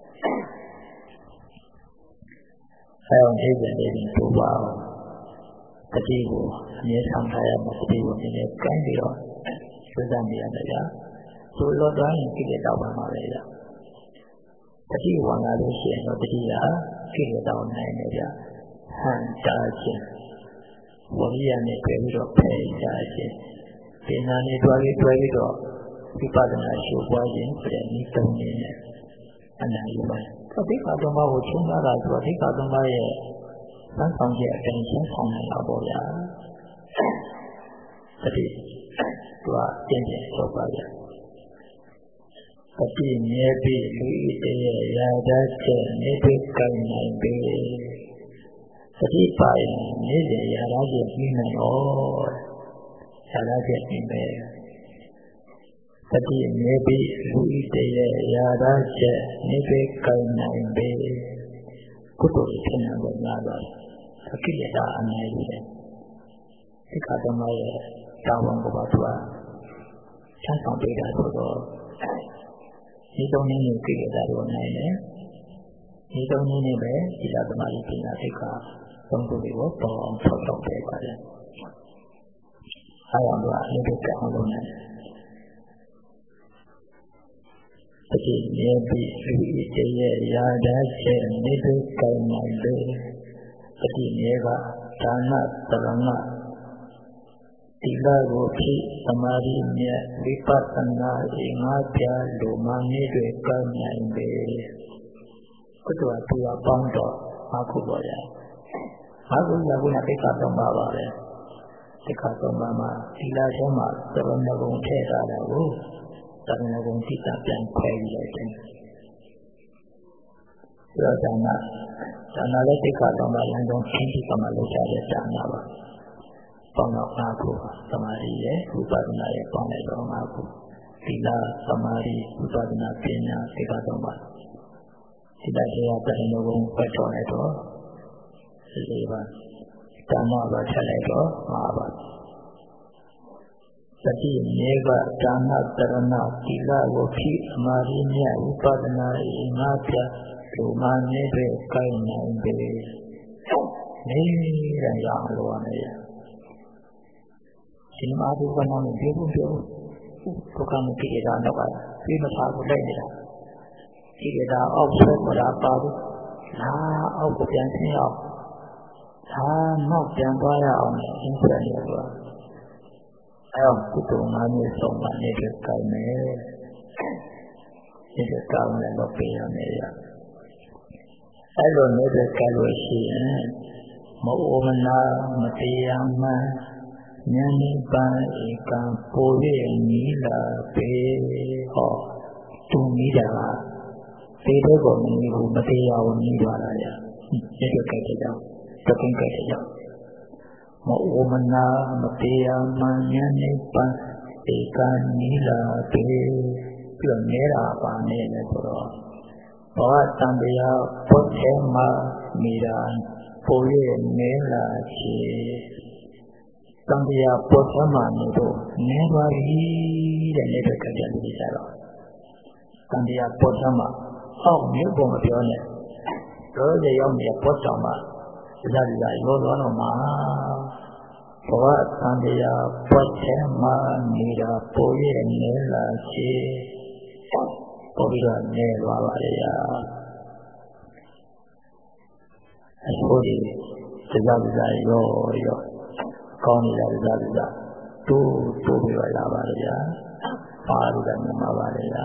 အဲဒီဒီနေ့တို့ပါတတိကိုအမြဲဆောင်ထားရမှာတတိကိုနည်းနည်းကိုင်းပြီးတော့စွမ်းစားနေရတယ်ဗျာဆိုတော့တိုင်းကိလေသာပါမှာပဲဗျာတတိဝါငါလို့ရှိရင်တော့တတိကကိလေသာနိုင်တယ်ဗျာဟန်တာခြင်းဝိရိယနဲ့တွေ့ပြီးတော့ဖယ်ရှားခြင်းပညာနဲ့တွဲပြီးတော့ဝိပဿနာရှုပွားခြင်းဆိုတဲ့ဤသုံးနည်းနဲ့အနာယူပါအဓိကတော့ဘာကိုချုံးတာဆိုတော့အဓိကတော့ဘာရဲ့စမ်းဆောင်ချက်အတိုင်းရှင်းဆောင်နိုင်တာပေါ့ဗျာတတိသူကကျင့်ကြံတော့ပါဗျာတတိမြဲပြီးလူဤတရဲ့ရာဓာတ်ချက်နေပြီးကိုင်းနိုင်ပြီတတိပါရင်နေ့စဉ်ရာဓာတ်ချက်ပြီးနိုင်တော့ရာဓာတ်ချက်ပြီးမယ်တတိမြဲပြီးလူဤတရဲ့ရာဓာတ်ချက်နေပြီးကိုင်းနိုင်ပြီကုသိုလ်ဖြစ်နေတော့များတော့ကိလေသာအနိုင်ယူတယ်ဒီကတမရဲ့တာဝန်ကိုပါသူကချမ်းဆောင်ပေးတာဆိုတော့ဒီသုံးနည်းနဲ့ကိလေသာတွေနိုင်တယ်ဒီသုံးနည်းနဲ့ပဲဒီလာသမားကြီးပညာသိက္ခာသုံးခုတွေကိုပေါ်အောင်ဆောက်လုပ်ပေးပါတယ်အားလုံးကအလုပ်တွေအောင်လုပ်နေတယ်တတိယပြီးလူဤတရဲ့ရာဓာတ်ချက်နေပြီးကိုင်းနိုင်တယ်တတိယကဒါနသရဏတိလကိုဖြစ်သမာဓိမြတ်ဝိပဿနာဤငါးပြားလိုမှနေတွေကမ်းနိုင်ပေကုသိုလ်အတူပေါင်းတော့အခုပေါ်ရအခုကခုနတိက္ခာသုံးပါပါပဲတိက္ခာသုံးပါမှာသီလထဲမှာသရဏဂုံထည့်ထားတာကိုသရဏဂုံသိတာပြန်ခွဲပြီးလိုက်တယ်ဒါနာလည်းတိက္ခာသုံးပါလမ်းကြောင်းရှင်းပြီးမှလုပ်ကြတဲ့ဒါနာပါပေါင်းတော့၅ခုသမာဓိရဲ့ဝိပဿနာရဲ့ပေါင်းလိုက်တော့၅ခုသီလသမာဓိဝိပဿနာပညာတိက္ခာသုံးပါဒီတိုင်းကပြန်လို့ပတ်တော်လိုက်တော့၄ပါးဓမ္မပါထလိုက်တော့၅ပါးတတိမြေကဒါနတရဏသီလကိုဖြစ်သမာဓိမြတ်ဝိပဿနာဤ၅ပြားလူမနေတဲ့ကိုင်းနိုင်ပေနေတဲ့ရအောင်လို့ရမယ်ဒီမှာဒီကနေ့ပြေဖို့ပြောဒုက္ခမဖြစ်တာတော့ပါပြီးမထားဘူးလိုက်နေတာဒီကတာအောက်ဆွဲပေါ်တာပါဘူးဒါအောက်ကိုပြန်ဆင်းအောင်ဒါနောက်ပြန်သွားရအောင်အင်းဆက်နေတော့အဲကုသိုလ်၅မျိုးဆုံးမှနေတဲ့ကိုင်းမယ်ဒီကောင်းလည်းတော့ပြင်ရမယ်ရအဲလိုနေတဲ့ကိုင်းလို့ရှိရင်မအိုမနာမတရားမှန်ဉာဏ်နိဗ္ဗာန်ဧကံပို၍နီးလာပေဟောသူနီးတာသေတဲ့ကောင်နီးဘူးမတရားဘူးနီးသွားတာရဒီလိုကြိုက်တဲ့ကြောင့်တကုန်းကြိုက်တဲ့ကြောင့်မအိုမနာမတရားမှန်ဉာဏ်နိဗ္ဗာန်ဧကံနီးလာပေပြီးတော့နေတာပါနေတယ်ဆိုတော့ဘောတံတရားဘုထဲမှာမိတာပို၍နေလာချေတံတရားပေါ်သမှာနေတော့နေပါပြီတဲ့နေတဲ့ကြတဲ့လူတွေကြတော့တန်တရားပေါ်ထမှာအောက်မြို့ပေါ်မပြောနဲ့တို့ရဲ့ရောက်နေတဲ့ပေါ်တော်မှာဒါကြရောသွားတော့မှာဘဝတန်တရားပေါ်ထဲမှာနေတာပေါ်ရဲ့နေလာချေပေါ်ပြီးတော့နေသွားပါလေရာအဆိုးဒီဒါကြရောကောင်းနေတာဒါတိုးပြီးတော့လာပါလေရာပါလို့လည်းမြင်ပါပါလေရာ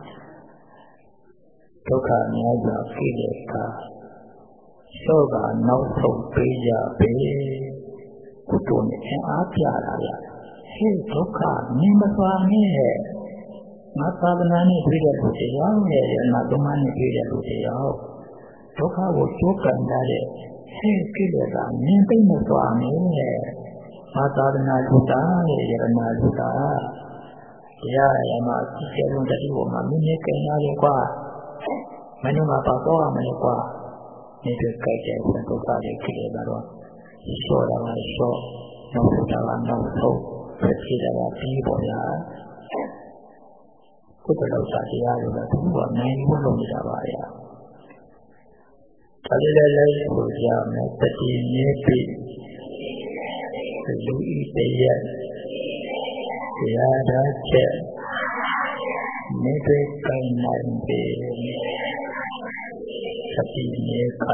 ဒုက္ခများစွာဖြစ်တဲ့အခါသောကနောက်ဆုံးပေးကြပေကုသိုလ်နဲ့အားပြလာရဟဲ့ဒုက္ခမြင်မသွားနဲ့ငါသာသနာနဲ့ပြည့်တဲ့လူတရားနဲ့အနာသမနဲ့ပြည့်တဲ့လူတရားဒုက္ခကိုကျိုးကန်တဲ့ဟဲ့ကိလေသာမြင်သိမသွားနဲ့ငါသာသနာလူသားရဲ့ယရနာလူသားတရားရမှာအစ်ကျလုံးတတိဝမှာမြင်နေကြရတယ်ကွာမင်းတို့ကပါတော့မလဲကွာနေတဲ့ကြိုက်တဲ့ဒုက္ခတွေဖြစ်နေတာတော့ရှော့တာကရှော့နောက်ဆိုတာကနောက်ဆုံးဖြစ်တာကပြီးပေါ်လာကုသလောစာတရားတွေကသူကနိုင်ဖို့လုပ်နေတာပါရဒါလည်းလည်းဆိုကြမယ်တတိနေပြီလူဤတရားတရားတော်ချက်နေတဲ့ကိုင်းနိုင်ပြီသတိနေက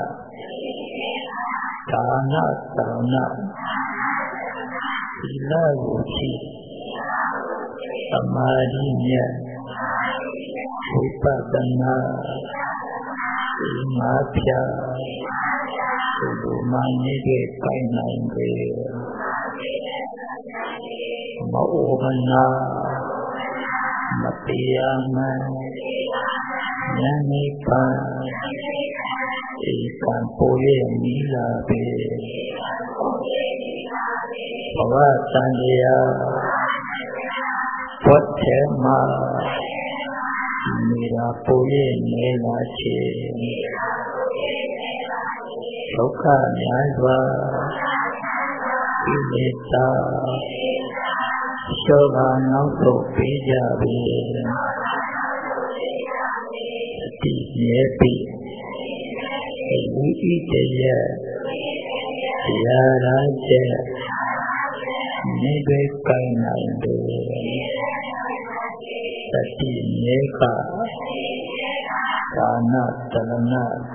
ဒါနသရဏသီလကိုရှိသမာဓိနဲ့ဝိပဿနာဒီမှာပြဒီမှာနေတဲ့ကိုင်းနိုင်ပြီမအိုမနာမတရားမဉာဏ်နိဗ္ဗာန်ဧကံပေါ်ရဲ့နီလာပေဘဝတန်တရားဘောထဲမှာနေတာပေါ်ရဲ့နေလာချေဒုက္ခများစွာကိလေသာရှောကနောက်ဆုံးပေးကြပြီအတိရေပြီလူဤတရားတရားရတဲ့နေပဲကိုင်းနိုင်တယ်သတိနေကဒါနတရဏ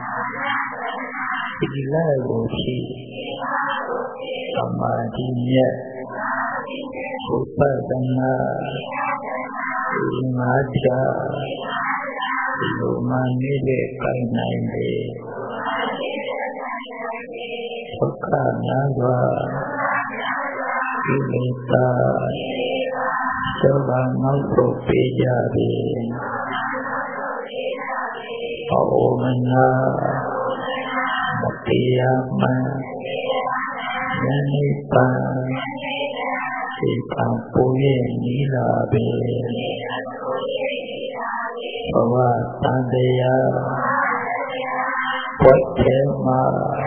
သီလကိုရှိသမာဓိနဲ့ဝိပဿနာဒီမှာပြဒီလိုမှနေတဲ့ကိုင်းနိုင်တယ်ဒုက္ခနာစွာကိလေသာသောကနောက်ဆုံးပေးကြပြီအောမနာမတရားမှန်ဉာဏ်နိဗ္ဗာန်ဧကံပေါ်ရဲ့နီလာပြီဘဝတန်တရားဘဝထဲမှာ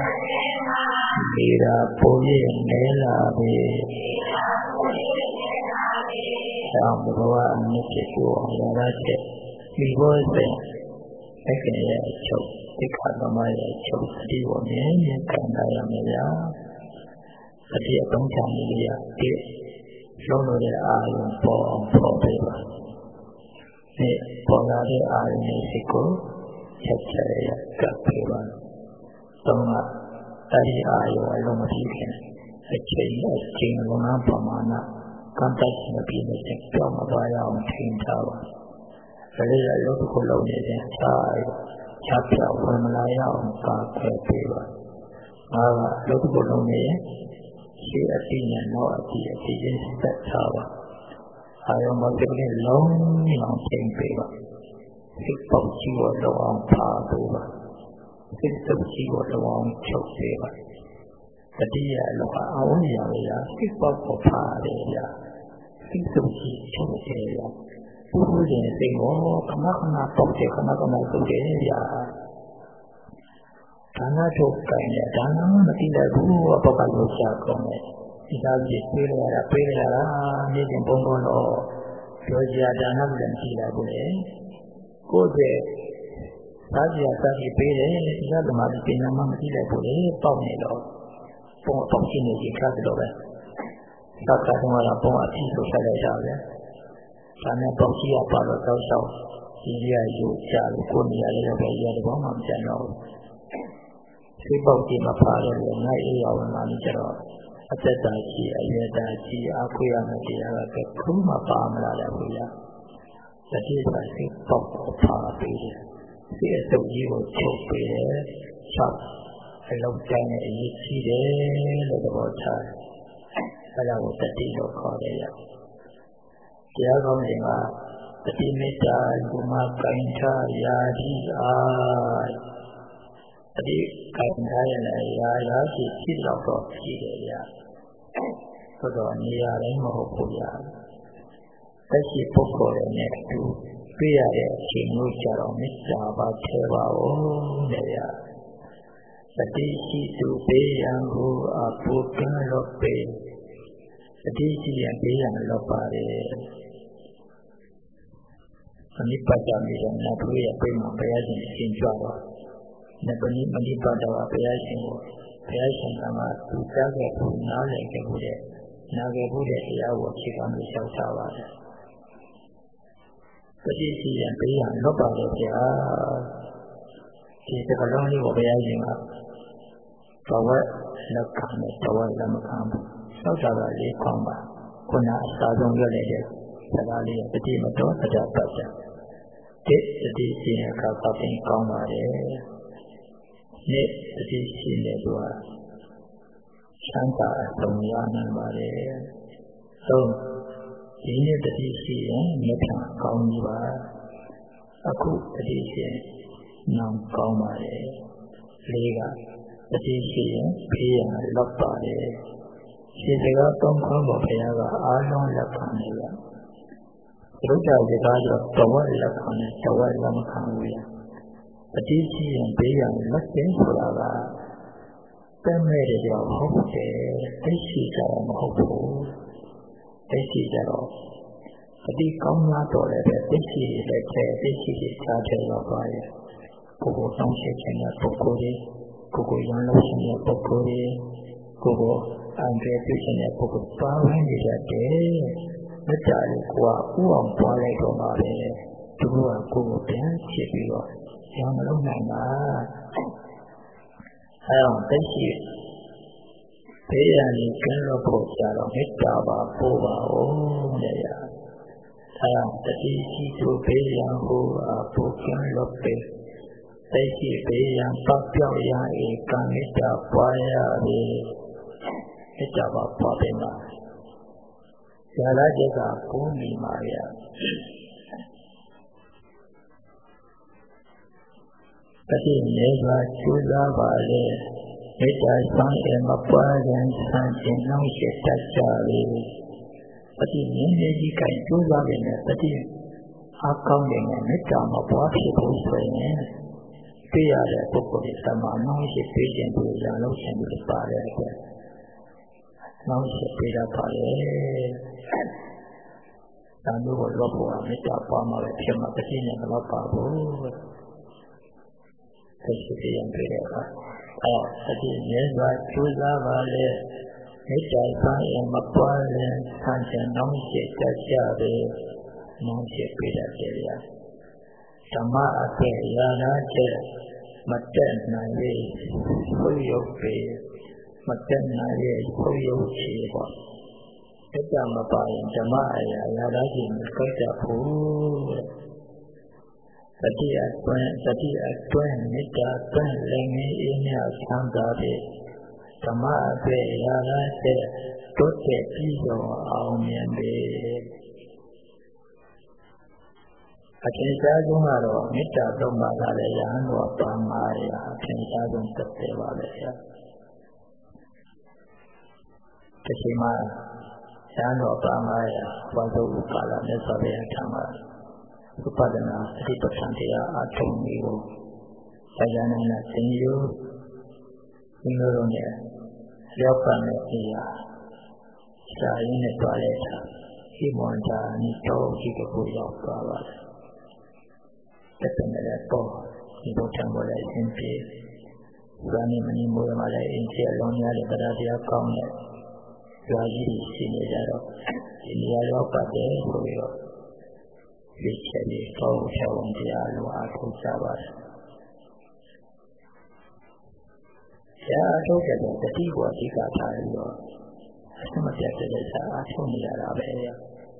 နေတာပေါ်ရဲ့နေလာပြီဆောင်းဘဝအမြင့်ဖြစ်ကိုအောင်ရတဲ့ဒီဘောစဉ်တက္ကရာရဲ့အချုပ်တိခါသမရဲ့အချုပ်အဒီကိုမြင်မြင်ခံရရမယ်ဗျာအဒီအသုံးချနေရတဲ့လုံးလို့တဲ့အာရုံပေါ်အောင်ပေါ်ပေးပါဒီပေါ်လာတဲ့အာရုံနဲ့စိတ်ကိုချက်ချက်ရကပ်ပေးပါသုံးကအဲဒီအာရုံအလုံးမဖြစ်ခင်အချိန်လုံးဝပမာဏကံတက်ခြင်းပြည့်နေတဲ့ကြောင့်မသွားရအောင်ထိန်းထားပါဒါလည်းအလုပ်တစ်ခုလုပ်နေတဲ့အခြားပြောင်းဝင်မလာရအောင်ကာကွယ်ပေးပါငါကအလုပ်တစ်ခုလုပ်နေရင်ရှိအတိနဲ့တော့အတိချင်းဆက်ထားပါအာရုံမပြည့်လုံးအောင်ထိန်းပေးပါစိတ်ပေါက်ကြီးတော့အောင်ဖာပေးပါစိတ်စုပ်ကြီးတော့အောင်ချုပ်ပေးပါတတိယလောကအဝိယဝေယစိတ်ပေါက်ကိုဖာတယ်ဗျာစိတ်စုပ်ကြီးချုပ်တယ်ဗျာပုဂ္ဂိုလ်ရဲ့စိတ်ကိုခဏခဏပေါက်တယ်ခဏခဏစုပ်တယ်ဗျာဒါနထုတ်ကိုင်းတယ်ဒါနမသိတဲ့ဘူးအပကလို့ရှာကောင်းတယ်ဒီသားကြီးပေးရတာနေ့စဉ်ပုံပေါ်တော့ပြောကြဒါနလည်းမရှိတာဘူးလေကိုယ်ရဲ့စားကြစားကြပေးတယ်ဒီကသမားပညာမှမသိလိုက်ဘူးလေပေါက်နေတော့ပုံပေါက်ရှင်းနေကြတယ်တော့ပဲသတ်တာတော့ပုံအဖြစ်ဆိုဆက်လိုက်တာပဲဒါနဲ့ပေါက်ရှိရပါတော့တောက်လျှောက်ဒီရယူကြလို့ကိုနေရာလေးတော့ပဲရတယ်ဘာမှမကြံတော့ဘူးစိတ်ပေါက်ကြီးမဖားတော့လည်းနိုင်အေးအောင်လာနေကြတော့အသက်တာကြီးအရွယ်တာကြီးအခွေရမယ်တရားကခုမှပါမလာတဲ့ဘူးလားတတိယစိတ်ပေါက်ဖားပေးတယ်ဒီအစုပ်ကြီးကိုချုပ်ပေးတယ်6အလုံးကျန်းတဲ့အရေးကြီးတယ်လို့သဘောထားအဲဒါကိုတတိလို့ခေါ်တယ်ရတရားကောင်းတွေကတတိမေတ္တာလူမကိုင်ထားရာဒီအားတတိကိုင်ထားရတဲ့ရာရှိတော့ရှိတယ်ရဆိုတော့နေရာတိုင်းမဟုတ်ဘူးရသက်ရှိပုဂ္ဂိုလ်တွေနဲ့အတူတွေ့ရတဲ့အချိန်မျိုးကြတော့မေတ္တာပါထဲပါဦးတဲ့ရတတိရှိသူပေးရန်ကိုအပုကံလို့ပေးတတိရှိရပေးရန်လို့ပါတယ်အနိပါဒမီတော့နတ်တို့ရဲ့ပြိမှာဘုရားရှင်အရှင်ကြွတော့နတ်ပဏိမဏိပါဒကဘုရားရှင်ကိုဘုရားရှင်ကမှသူကြားခဲ့ဖို့နားလည်ခဲ့ဖို့တဲ့နားခဲ့ဖို့တဲ့တရားကိုအခြေခံပြီးလျှောက်ထားပါတယ်တတိရှိရပေးရန်လို့ပါတယ်ဗျာဒီစကားလုံးလေးကိုဘုရားရှင်ကဘဝလက်ခံနဲ့ဘဝလက်မခံဘူးသောတာပန်လေးခေါင်းပါခုနအစာဆုံးရွက်လိုက်တဲ့စကားလေးတတိမတော်အတ္တပတ်တယ်ဒီတတိရှိတဲ့အခါကပင်ကောင်းပါတယ်ဒီတတိရှိတဲ့သူဟာချမ်းသာအဆုံးရနိုင်ပါတယ်သုံးဒီနေ့တတိရှိရင်မြတ်တာကောင်းပြီပါအခုတတိရှိရင်နောင်ကောင်းပါတယ်လေးကတတိရှိရင်ဖေးရလောက်ပါတယ်ဒီစကားသုံးခေါ်ဖို့ဘုရားကအားလုံးလက်ခံနေရဘုရားစကားတော့တဝက်လက်ခံနဲ့တဝက်လက်မခံဘူးရတတိရှိရင်ဖေးရလက်သိဆိုတာကတမဲ့တဲ့ကြောင့်ဟုတ်တယ်သိရှိကြတော့မဟုတ်ဘူးသိရှိကြတော့တတိကောင်းများတော့လည်းသိရှိလည်းထဲသိရှိချားတယ်တော့ပါရဲ့ကိုယ်ကိုတောင်းရှိခြင်းတဲ့ပုဂ္ဂိုလ်တွေကိုယ်ရန်လို့ရှိတဲ့ပုဂ္ဂိုလ်တွေကိုယ်အံကြဲပြခြင်းတဲ့ပုဂ္ဂိုလ်ပါဝင်နေတတ်တယ်မေတ္တာလေးကိုယ်ကဥအောင်ပွားလိုက်တော့မှာပဲသူကကိုယ်ကိုပြန်ချစ်ပြီးတော့ရန်မလို့နိုင်တာအဲအောင်သိရှိဘေးရန်ကြီးကင်းလို့ဖို့ကြတော့မေတ္တာပါပို့ပါဦးတဲ့ရအဲအောင်တတိရှိသူဘေးရန်ဟူအဖို့ကင်းလို့ပေးသိရှိဘေးရန်ပတ်ပြောက်ရဧကမေတ္တာပွားရပြီမေတ္တာပါပွားပေးမှာဇာလာကျက်ကကိုးမိပါရတတိနေပါကျူးစားပါလေမေတ္တာဆောင်ရမပွားခြင်းဆန်းကျင်နှောင့်ယှက်တတ်ကြလေတတိမြင်းလေးကြီးကကျူးစားနေတယ်တတိအားကောင်းတဲ့မေတ္တာမပွားဖြစ်ဖို့ဆိုရင်သိရတဲ့ပုဂ္ဂိုလ်တွေသမာနှောင့်ယှက်ပေးခြင်းကိုရလို့ရှင်ပြီးပါတယ်ကွ။နှောင့်ယှက်ပေးတာပါလေ။ဒါမျိုးကိုလောဖို့မေတ္တာပွားမှပဲဖြစ်မှာတတိနဲ့မလောက်ပါဘူး။သိရှိရင်ပြည့်တဲ့အခါတတိမြဲစွာကျိုးစားပါလေမေတ္တာဆောင်ရမပွားရင်ဆန်းကျင်နှောင့်ယှက်တတ်ကြပေနှောင့်ယှက်ပေးတတ်တယ်ဗျာဓမ္မအပေရာနာတဲ့မတက်နိုင်ရဲ့ဘုရုပ်ပေမတက်နိုင်ရဲ့ဘုရုပ်ချေပေါ့မေတ္တာမပါရင်ဓမ္မအရာရာနာကြီးမကြိုက်တတ်ဘူးတတိအတွင်းမေတ္တာအတွင်းလည်းငြိမ်းအေးမြဆန်းသာတဲ့ဓမ္မအပေရာနာတဲ့တိုးတက်ပြီးတော့အောင်မြင်ပေအထင်ရှားဆုံးကတော့မေတ္တာသုံးပါးကလည်းရဟန်းတော်ပါမာရာအထင်ရှားဆုံးသက်သေပါပဲဗျာဒီချိန်မှာရဟန်းတော်ပါမာရာဘာသာဥပါဒနဲ့ဆိုတဲ့အခါမှာဥပဒနာအဓိပ္ပာယ်တရားအထုံးမျိုးကိုဆရာနဲ့သင်ယူဒီလိုတော့နဲ့ယောဂနဲ့အရာစာရင်းနဲ့တွားလိုက်တာဒီမွန်တာနိတော်ကြီးကိုရောက်သွားပါတယ်တက်တယ်လည်းပေါ်ဒီဘုရားပေါ်လည်းအရှင်ပြေဇာနေမနီမိုးမှာလည်းအင်းကျလုံးများတဲ့တရားတရားကောင်းတဲ့ဇာကြီးရှိနေကြတော့ဒီနေရာရောက်ပါတယ်ဆိုပြီးတော့ဒီချက်လေးတော့ဖြောင်းတရားလိုအားထုတ်ကြပါတယ်။တရားအထုတ်တဲ့တတိကိုအဓိကထားပြီးတော့အစမပြတ်တဲ့စာအားထုတ်နေရတာပဲ။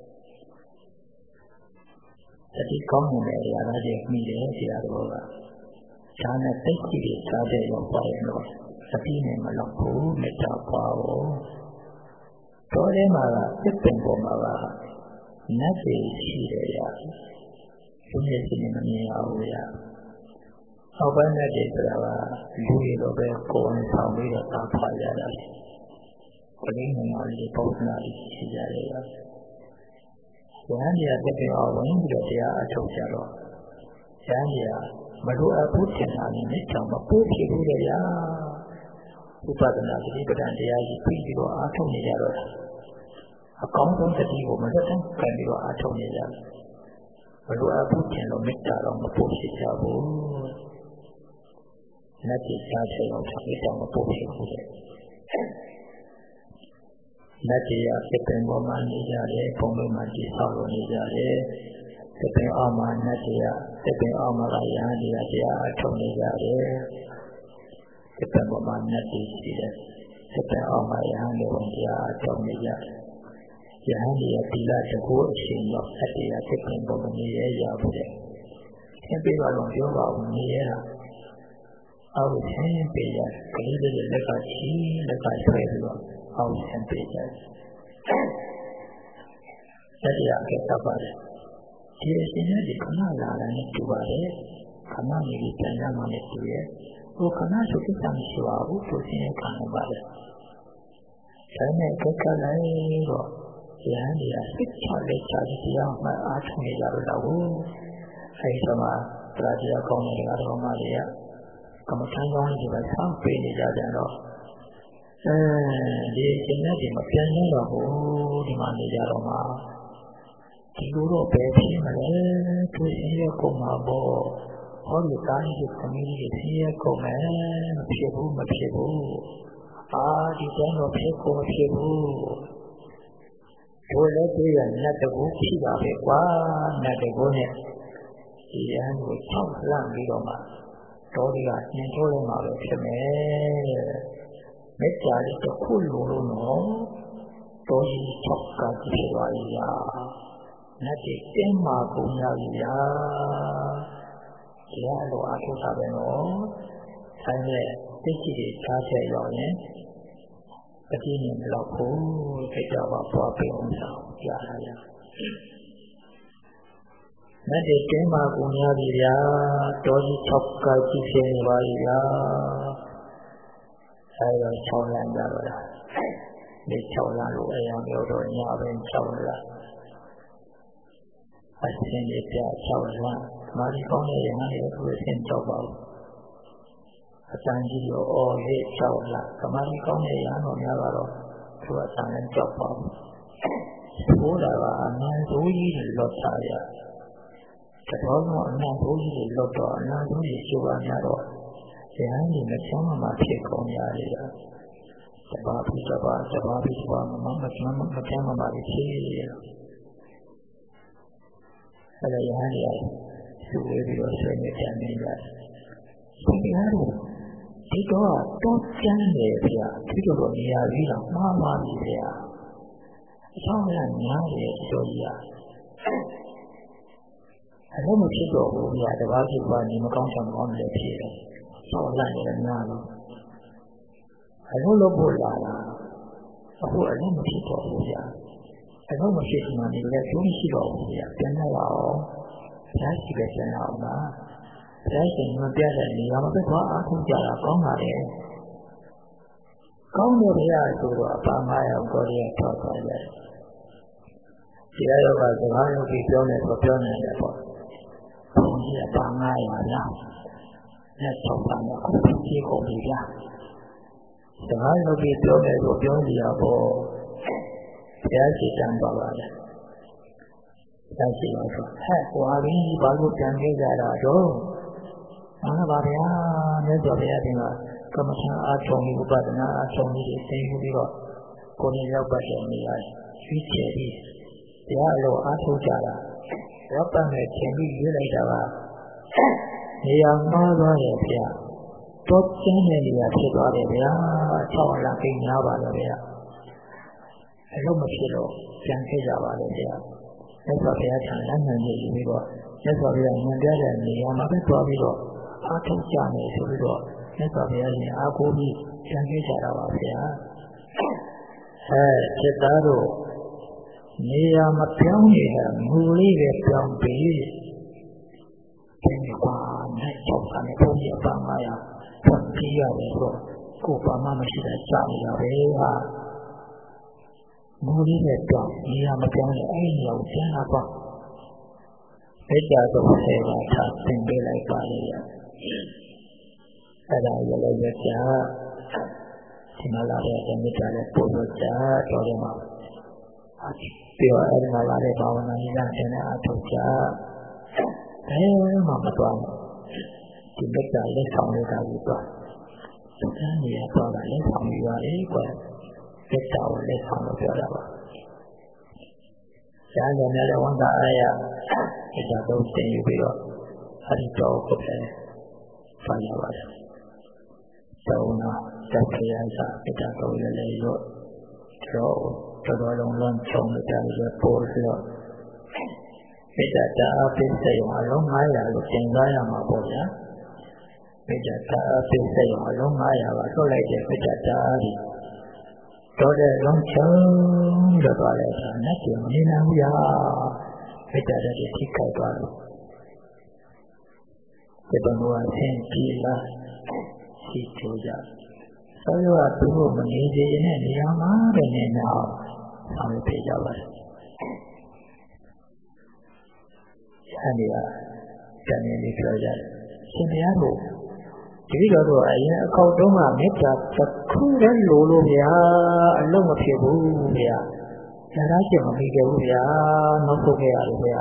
တတိကောင်းနေတဲ့နေရာတွေမိတယ်တရားတော်ကဒါနဲ့သိရှိပြီးစားတဲ့ရောက်ပါရင်တော့တတိနဲ့မလောက်ဘူးမေတ္တာပါဖို့တော်ထဲမှာကစိတ်ပင်ပေါ်မှာကနတ်တွေရှိတယ်ရသူရဲ့စိတ်နဲ့မမြင်ရဘူးရအောက်ပိုင်းနတ်တွေဆိုတာကလူတွေတော့ပဲကိုယ်နဲ့ဆောင်ပြီးတော့တာဖာရတာပလင်းနေရာလေးပုံစံလေးရှိကြတယ်ရဉာဏ်ကြီးတက်ပြီးအောင်ဝင်ပြီးတော့တရားအထုတ်ကြတော့ဉာဏ်ကြီးမလိုအပ်ဘူးထင်တာနဲ့မိစ္ဆာမပိုးဖြစ်ဘူးလေရဥပဒနာသတိပဋ္ဌာန်တရားကြီးပြီးပြီးတော့အားထုတ်နေကြတော့အကောင်းဆုံးတတိကိုမလွတ်တမ်းခံပြီးတော့အားထုတ်နေကြတယ်မလိုအပ်ဘူးထင်လို့မိစ္ဆာတော့မပိုးဖြစ်ကြဘူးနတ်ပြည်စားချေအောင်မိစ္ဆာမပိုးဖြစ်ဘူးလေနတ်ပြည်အဖြစ်ပင်ပေါ်မှာနေကြတယ်ဘုံဘက်မှာကြည်ဆောက်လို့နေကြတယ်သပင်အောက်မှာနတ်တရားသပင်အောက်မှာရဟန်းတရားအထုတ်နေကြတယ်သပင်ပေါ်မှာနတ်တရားရှိတယ်သပင်အောက်မှာရဟန်းတရားအထုတ်နေကြတယ်ယဟန်ဒီတိလတကူအရှင်တော့အတ္တရားသပင်ပေါ်မှာနေရရဘူးတဲ့သင်ပေးပါတော့ပြောပါဦးနေရတာအောက်ဆင်းပေးရကလေးလေးလက်ကချီလက်ကဆွဲပြီးတော့အောက်ဆင်းပေးကြတယ်တရားကတပါတယ်ဒီအရှင်ရဲ့ဒီခဏလာတယ်တူပါတယ်ခဏနေပြီးပြန်ရမှလည်းတူရဲ့ဟိုခဏဆိုကိစ္စမရှိပါဘူးသူရှင်ရဲ့ခံပါတယ်ဒါနဲ့ကကလည်းတော့ဉာဏ်ကြီးစိတ်ချလက်ချပြီးတရားမှအားထုတ်နေကြတော့အဲဒီတော့မှတရားကောင်းနေတာတော့မှလေကမ္မထမ်းကောင်းကြီးပဲဆောင်းပေးနေကြတယ်တော့ဒီအရှင်ရဲ့ဒီမပြန်ရတော့ဘူးဒီမှာနေကြတော့မှဒီလိုတော့ပဲဖြစ်မလဲသူရှင်ရဲ့ကိုယ်မှာပေါ့ဟောဒီတိုင်းဒီခမင်းကြီးရှင်ရဲ့ကိုယ်မှာမဖြစ်ဘူးဒီတိုင်းတော့ဖြစ်ကိုမဖြစ်ဘူးတို့လည်းတွေ့ရနတ်တကူဖြစ်တာပဲကွာနတ်တကူနဲ့ဒီရန်ကို၆လန့်ပြီးတော့မှတော်ဒီကညှဉ်းထိုးလို့မှပဲဖြစ်မယ်မေတ္တာလေးတစ်ခုလိုလို့နော်တော်ကြီး၆ကဖြစ်သွားရည်နတ်တွေတင်းမာကုန်ရပြီဗျာတရားလိုအားထုတ်တာပဲနော်ဆိုင်ရဲ့သိရှိတွေချားချက်ရောက်ရင်အတိအကျလောက်ဖို့စိတ်တော်ပါပွားပေးအောင်ဆောင်ကြားရရနတ်တွေတင်းမာကုန်ရပြီဗျာတော်ကြီး၆ကဖြစ်နေပါပြီဗျာအဲတော့၆လမ်းကြတော့လားဒီ၆လမ်းလို့အရင်ကတော့ညပင်၆လမ်းအရှင်ကြီးပြ6လမာဒီကောင်းတဲ့ရဟန်းတွေသူအရှင်6ပါဘူးအတန်ကြီးရောအော်ဟေ့6လကမာဒီကောင်းတဲ့ရဟန်းတော်များကတော့သူအတန်လည်း6ပါဘူးဘိုးတော်ကအနန္တိုးကြီးတွေလွတ်တာရတတော်ကအနန္တိုးကြီးတွေလွတ်တော့အနန္တိုးကြီးရှိပါများတော့ရဟန်းတွေမချမ်းမှဖြစ်ကုန်ရတယ်တပါးပြီးတပါးမချမ်းမှဖြစ်ရအဲ့ဒါရဟန်းတွေသူ့ဝေးပြီးတော့ဆွေးနွေးပြန်နေကြတယ်။ဒီကားတော့ဒီတော့တော့ကျမ်းတယ်ဗျာဒီတော့နေရာကြီးတော့မှားပါပြီဗျာအဆောင်ရညားတယ်ဒီတော့ကြီးအဲ့လိုမဖြစ်တော့ဘူးဗျာတပါးဖြစ်ပါနေမကောင်းချင်ကောင်းတယ်ဖြစ်တယ်။ဆောက်လိုက်တယ်ညားလို့အဲ့လိုလုပ်ဖို့လာတာအခုအဲ့လိုမဖြစ်တော့ဘူးဗျာအလုံးမရှိမှနေလည်းကျိုးမရှိတော့ဘူးဗျာပြန်ရအောင်ဘုရားရှိခိုးပြန်ရအောင်ပါဘုရားရှင်မပြတဲ့နေရာမှာပဲသွားအားထုတ်ကြတာကောင်းပါလေကောင်းတယ်ဗျာဆိုတော့အပါ900ကိုရထောက်သွားတယ်တရားယောဂစကားယောဂီပြောနေတော့ပြောနေတယ်ပေါ့ဘုန်းကြီးအပါ900လားနဲ့ထောက်ပါမယ်အခုကြည့်ကုန်ပြီဗျာစကားယောဂီပြောနေတော့ပြောကြရပေါ့ဘုရားရှိခိုးပါပါလေတိုင်းရှိပါဆိုဟဲ့ဟွာပြီးဘာလို့ပြန်ခဲ့ကြတာတော့မှန်ပါဗျာမြတ်စွာဘုရားတင်ကကမ္မထာအားထုတ်ပြီးဥပဒနာအားထုတ်ပြီးသိပြီးတော့ကိုယ်နဲ့ရောက်ပတ်တဲ့နေရာရွေးချယ်ပြီးတရားအလို့အားထုတ်ကြတာရောက်ပတ်မဲ့ချိန်ပြီးရွေးလိုက်တာကနေရာမှားသွားရဲ့ဗျာတော့ကျင်းတဲ့နေရာဖြစ်သွားတယ်ဗျာ6လကိန်းများပါလေဗျာအလို့မဖြစ်တော့ပြန်ခဲ့ကြပါလေဗျာမြတ်စွာဘုရားထံလမ်းညွှန်ရေးပြီးတော့မြတ်စွာဘုရားညွှန်ပြတဲ့နေရာမှာပဲသွားပြီးတော့အားထုတ်ကြမယ်ဆိုပြီးတော့မြတ်စွာဘုရားရှင်အားကိုးပြီးပြန်ခဲ့ကြတာပါဗျာจิตသားတို့နေရာမပြောင်းနေတာမူလေးပဲပြောင်းပြီးဒီကွာနဲ့ကြောက်တာနဲ့ဘုန်းကြီးအပန်း900ဖွင့်ပြရတယ်ဆိုတော့ကိုယ်ပါမှမရှိတဲ့ကြာနေတာပဲဟာမူလေးပဲပြောင်းနေရာမပြောင်းနဲ့အဲ့ဒီရောက်ပြန်လာပါမေတ္တာတော်ဆယ်ပါးထားသင်ပေးလိုက်ပါလေအဲ့ဒါရလည်းရကြဒီမှာလာတဲ့မေတ္တာနဲ့ပို့လို့ကြတော်တယ်မှာပြီးတော့အဲ့ဒီမှာလာတဲ့ဘာဝနာဉာဏ်နဲ့အထောက်ကြဘယ်မှမသွားဘူးဒီမေတ္တာလက်ဆောင်လေးတာကိုသွားသူကနေရာသွားတာလက်ဆောင်ယူရတယ်ကွယ်မေတ္တာကိုလက်ဆောင်လို့ပြောတာပါကျန်တယ်လည်းဝန်တာအားရမေတ္တာတော့တင်ယူပြီးတော့အဲ့ဒီတော့ကိုပဲဖန်ရပါတယ်ကျောင်းနာတက်ခရစာမေတ္တာတော်လည်းရောတော်လုံးလုံးချုံလို့ကြားပြီးပို့ပြီးတော့မေတ္တာတရားပိစိတ်အလုံး900လို့သင်ကြားရမှာပေါ့ဗျာမေတ္တာတရားပိစိတ်အလုံး900ပါလွတ်လိုက်တဲ့မေတ္တာတရားကြီးတော်တဲ့လုံးချုံလို့သွားလိုက်တာနဲ့ကြည့်မနေနိုင်ဘူးရာမေတ္တာတည်းထိခိုက်သွားလို့ဒီဘုံကဆင်းပြေးလာရှိချိုးကြဆောရကသူ့ကိုမနေစေနဲ့နေရာမှာပဲနေတော့ဆောင်ရွက်ပေးကြပါတယ်အဲဒီကတန်နေလေးပြောကြတယ်ရှင်တရားတို့ဒီလိုတော့အရင်အကောက်တုံးကမေတ္တာတစ်ခုတည်းလိုလို့ဗျာအလုံးမဖြစ်ဘူးဗျာဇာတ်ကျင်မပြီးခဲ့ဘူးဗျာနောက်ဆုံးခဲ့ရတယ်ဗျာ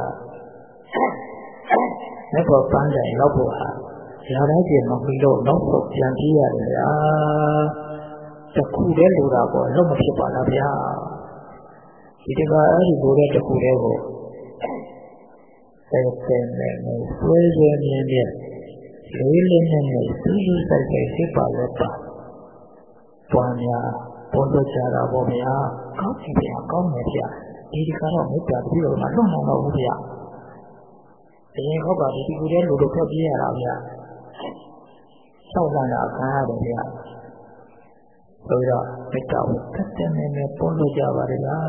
လက်ပေါ်ပန်းတိုင်ရောက်ဖို့ဟာဇာတ်ကျင်မပြီးတော့နောက်ဆုံးပြန်ကြည့်ရတယ်ဗျာတစ်ခုတည်းလိုတာပေါ့အလုံးမဖြစ်ပါလားဗျာဒီတကအဲ့ဒီလိုတဲ့တစ်ခုတည်းကိုဆယ်နဲ့ဆွေးဆွေးမြင်းမြင်းလေးလေးနဲ့စူးစူးဆိုင်ဆိုင်ဖြစ်ပါလို့ပါပွားများပေါ်တော့ကြတာပေါ့ဗျာကောင်းပြီဗျာကောင်းတယ်ဗျာဒီကတော့မေတ္တာပြီးတော့မလွတ်နိုင်တော့ဘူးဗျာအရင်ဟုတ်ပါဒီကူတဲ့လူတို့ဖက်ပြေးရတာဗျာဆောက်လာတာခံရတယ်ဗျာဆိုတော့မေတ္တာကိုတက်တက်နဲ့ပေါ်လို့ကြပါလေလား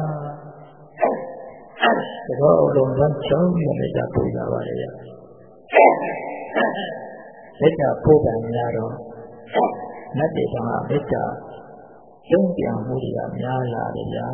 ဒါတော့လုံးဝချုံးနေမေတ္တာပို့ကြပါလေဗျာမေတ္တာပို့တယ်များတော့နတ်တွေကမေတ္တာကျုံ့ပြန်မှုတွေကများလာတယ်ဗျာ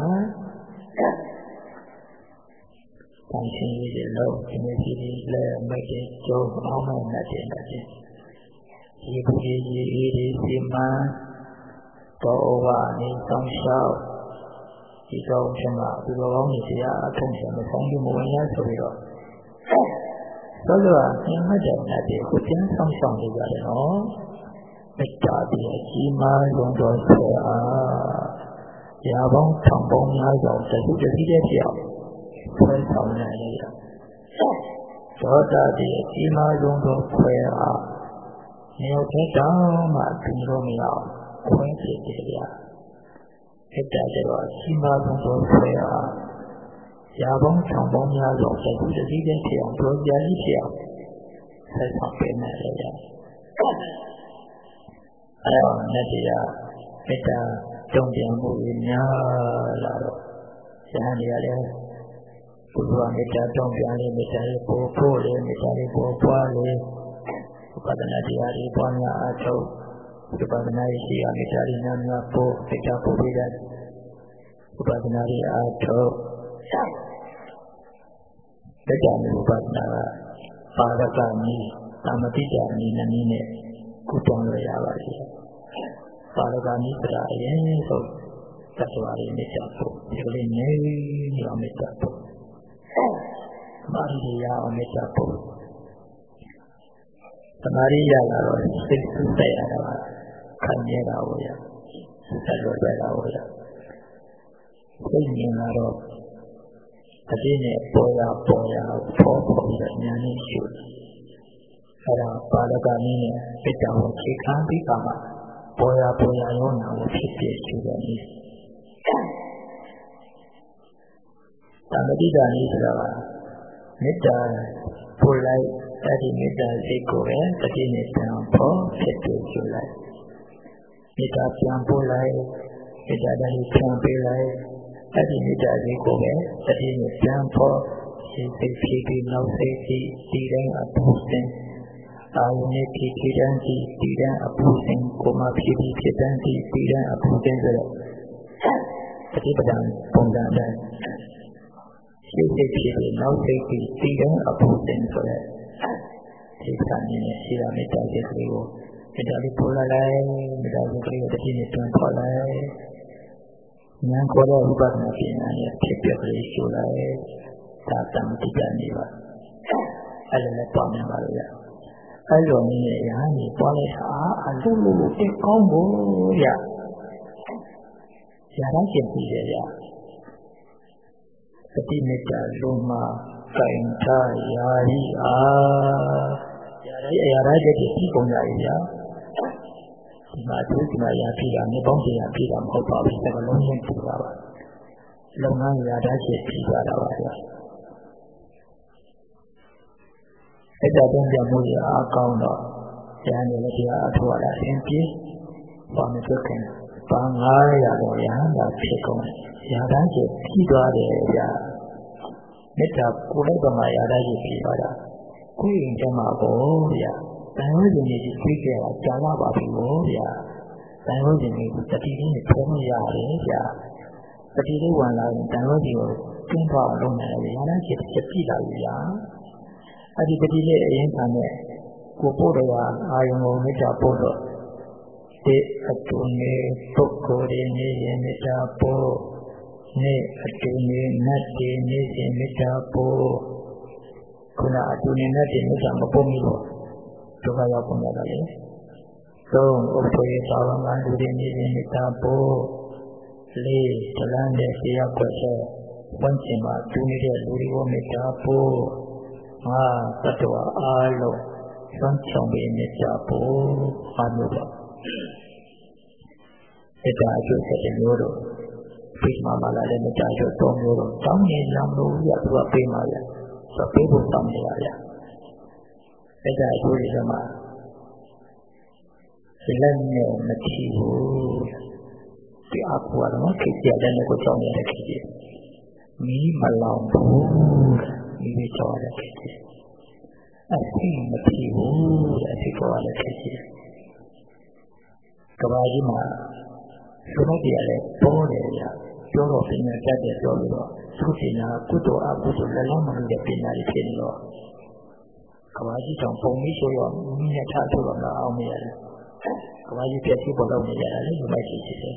။တန်ရှင်းရေးလို့ဒီနေ့ဒီလည်းမိတ်တဲ့ကျုံ့အောင်မဲ့နတ်တွေနဲ့ဒီဘူကြီးဒီစီမံတော်ဝါနေဆောင်လျှောက်ဒီတော့ကျွန်တော်ဒီလိုကောင်းနေတရားအထုံးချင်မဆောင်ဘူးမဝင်ရဆိုပြီးတော့ဆိုတော့ဒီမှာတဲ့နတ်တွေကိုပြန်ဆောင်ဆောင်နေကြတယ်နော်။မေတ္တာရဲ့ကြီးမားဆုံးသောဆရာရာပေါင်းထောင်ပေါင်းများစွာတခုတည်းတည်းပြောင်းဆွဲဆောင်နေရတယ်။ဒေါသရဲ့ကြီးမားဆုံးသောခွဲအားမြေထဲတောင်မှသိလို့မရအောင်ခွဲဖြစ်တယ်ဗျာ။မေတ္တာကတော့ကြီးမားဆုံးသောခွဲအားရာပေါင်းထောင်ပေါင်းများစွာတခုတည်းတည်းပြောင်းတို့ကြာကြီးပြောင်းဆွဲဆောင်ပေးနေတယ်ဗျာ။အဲ့တော့နဲ့တရားမေတ္တာတုံ့ပြန်မှုများလာတော့ဉာဏ်တွေကလည်းဘုရားမေတ္တာတုံ့ပြန်လေးမေတ္တာလေးပို့ဖို့လေးမေတ္တာလေးပို့ပွားလေးဥပဒနာတရားလေးပွားများအထောက်ဥပဒနာရှိရမေတ္တာလေးများများပို့မေတ္တာပို့ပေးတဲ့ဥပဒနာလေးအထောက်မေတ္တာနဲ့ဥပဒနာပါရကမီသမတိတာမီနည်းနဲ့ကုတောင်းရရပါလိမ့်ပါရဂာမိတ္တရာအရင်ဆုံးသတ္တဝါတွေမေတ္တာပို့ဒီလိုနေရမေတ္တာပို့မာဓိရအောင်မေတ္တာပို့သမာဓိရလာတော့စိတ်ဆူတဲ့ရတာခံရတာကိုရဆက်လို့တွေ့တာကိုရစိတ်မြင်လာတော့အပြည့်နဲ့ပေါ်ရပေါ်ပြီးတော့ဉာဏ်နဲ့ရှုအဲ့ဒါပါဠကနည်းနဲ့မေတ္တာကိုခြေခံပြီးပါမှာပေါ်ရရောနာကိုဖြစ်ဖြစ်ရှုတယ်နည်းသံတိတာနည်းဆိုတာကမေတ္တာပို့လိုက်အဲ့ဒီမေတ္တာစိတ်ကိုပဲတတိနဲ့ပြန်ဖို့ဖြစ်ဖြစ်ရှုလိုက်မေတ္တာပြန်ပို့လိုက်မေတ္တာတည်းပြန်ပေးလိုက်အဲ့ဒီမေတ္တာစိတ်ကိုပဲတတိနဲ့ပြန်ဖို့စိတ်ဖြစ်ပြီးနောက်စိတ်ဒီတိုင်းအပူစင်အာယုန်နဲ့ဖြစ်တဲ့ဒီတိုင်းအပူစင်ကိုမှဖြစ်တဲ့ဒီတိုင်းအပူစင်ဆိုတော့တတိပဒံပုံစံတိုင်းစိတ်ဖြစ်ပြီးနောက်စိတ်ဒီတိုင်းအပူစင်ဆိုတဲ့ဒီကံနဲ့ရှိတာမေတ္တာစိတ်ကလေးကိုမေတ္တာလေးပို့လိုက်မေတ္တာစိတ်ကလေးကိုတတိနဲ့ပြန်ခေါ်လိုက်ဉာဏ်ခေါ်တဲ့ဥပဒနာပညာနဲ့ဖြစ်ပြကလေးရှုလိုက်ဒါတမတိကနေပါအဲ့လိုနဲ့ပေါင်းနေပါလို့ရအဲ့လိုနည်းနဲ့ရာနေပွားလိုက်တာအလုံးလုံးတိတ်ကောင်းဖို့ရရာတော့ကျင်ပြီးရရသတိမေတ္တာလုံးမှာတိုင်ထားရာဤရာရတဲ့ဒီပုံရည်ရဒီမှာသူဒီမှာရာပြတာမြေပေါင်းပြရာပြတာမဟုတ်ပါဘူးဒါကလုံးလုံးပြတာပါလုပ်ငန်းရာတတ်ရှိပြတာပါဗျာအဲ့ဒါတုံးပြမှုရအကောင်းတော့ဉာဏ်နဲ့လည်းတရားအထောက်အထားအင်းပြေပါမစွခင်ပါ900တော့ရဟန္တာဖြစ်ကုန်ရာတတ်ရှိပြီးသွားတယ်ဗျာမေတ္တာကိုယ်လိုက်ပါမှရာတတ်ရှိပြီးသွားတာကိုယ်ရင်ကျမပေါ့ဗျာတန်ရုံးရှင်ကြီးပြေးခဲ့တာကြာလာပါပြီပေါ့ဗျာတန်ရုံးရှင်ကြီးတတိလေးနဲ့ထုံးရတယ်ဗျာတတိလေးဝင်လာရင်တန်ရုံးကြီးကိုကျင်းသွားအောင်လုပ်နေတယ်ရာတတ်ရှိဖြစ်ပြီးလာပြီဗျာအဲ့ဒီတတိလေးအရင်ကနဲ့ကိုပို့တော်အာယုံကိုမေတ္တာပို့တော့ဒီအတူနေပုဂ္ဂိုလ်ရင်းနေရင်မေတ္တာပို့နေအတူနေနတ်တည်နေရင်မေတ္တာပို့ခုနအတူနေနတ်တည်မေတ္တာမပို့မိလို့ဒုက္ခရောက်ပုံရတယ်လေသုံးဥပ္ပေသာဝကလူတွေနေရင်မေတ္တာပို့လေးတလန်းတဲ့တရားကွက်တဲ့ဝန်းကျင်မှာတူနေတဲ့လူတွေကိုမေတ္တာပို့သတ္တဝါအားလုံးစွမ်းချောင်ပြီးမေတ္တာပို့အားလို့တော့မေတ္တာအကျိုးဆက်တဲ့မျိုးတို့ပြိမာမလာတဲ့မေတ္တာအကျိုး၃မျိုးတို့တောင်းနေရမလို့ရသူကပေးမှာရဆိုပေးဖို့တောင်းနေရရမေတ္တာအကျိုးတွေကမှလက်နဲ့မထီဘူးဒီအကူကတော့ခေတ္တလည်းကိုကြောင်းနေတဲ့ခေတ္တမီးမလောင်ဘူးဒီကြောင်းတဲ့ခေတ္တအသိမဖြစ်ဘူးတဲ့အသိပေါ်ရတဲ့ခေတ္တကဘာကြီးမှာဘုရားတရားလည်းပေါ်တယ်ရပြောတော့ပညာတတ်တယ်ပြောလို့တော့သူပညာကုသိုလ်အကုသိုလ်လည်းလုံးမလို့တဲ့ပညာတွေဖြစ်နေတော့ကဘာကြီးကြောင့်ပုံပြီးဆိုတော့မိနဲ့ထားထုတ်တော့အောင်မရတယ်ကဘာကြီးပြည့်စုံပေါ်တော့နေရတယ်လေဒီမိုက်ရှိတယ်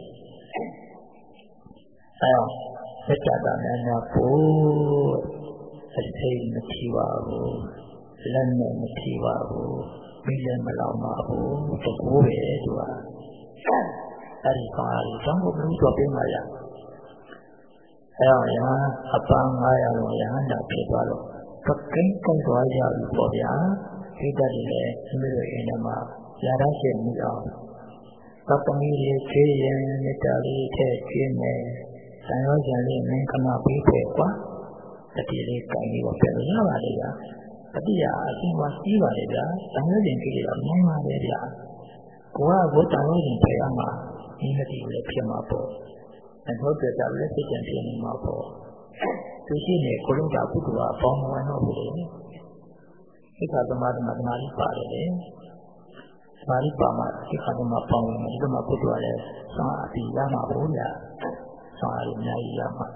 အဲမေတ္တာကများဖို့အသိမဖြစ်ပါဘူးလက်နဲ့မထီပါဘူးမိလည်းမလောင်ပါဘူးတကူပဲသူကအဲ့ဒီပါလို့တော့ဘုရားပြောပြမှာရအဲ့တော့ရအပန်း900လို့ရဟန္တာဖြစ်သွားတော့ပကိန်းကိုသွားရပြီပေါ့ဗျာဒီတတ်တယ်လေမိတို့အိမ်ထဲမှာရာတတ်ရှိမှုအောင်သတ္တမီလေးခြေရင်မေတ္တာလေးထည့်ခြင်းနဲ့ဆံရောကြံလေးမင်းခမပေးခဲ့ကွာတတိလေးကိုင်းပြီးတော့ပြန်ရပါလေဗျာအတိယအရှင်ဝါကြီးပါလေဗျာတန်ရုံးရှင်ကြည့်ရတော့မင်းပါလေဗျာကိုကဘုတန်ရုံးရှင်ဖေးအောင်မှာဒီမတိလည်းဖြစ်မှာပေါ့အဟုတ်တယ်ဒါလည်းသိကျင်ပြနေမှာပေါ့သူရှိနေကိုလုံးကကုသိုလ်အပေါင်းဝင်တော့ဘူးလေသိက္ခာသမာဓိမှာသမာဓိပါတယ်လေသမာဓိပါမှာသိက္ခာသမာပေါင်းဝင်တယ်ဒီမှာကုသိုလ်လည်းသာအတိရမှာပေါ့ဗျာသာရအများကြီးရမှာ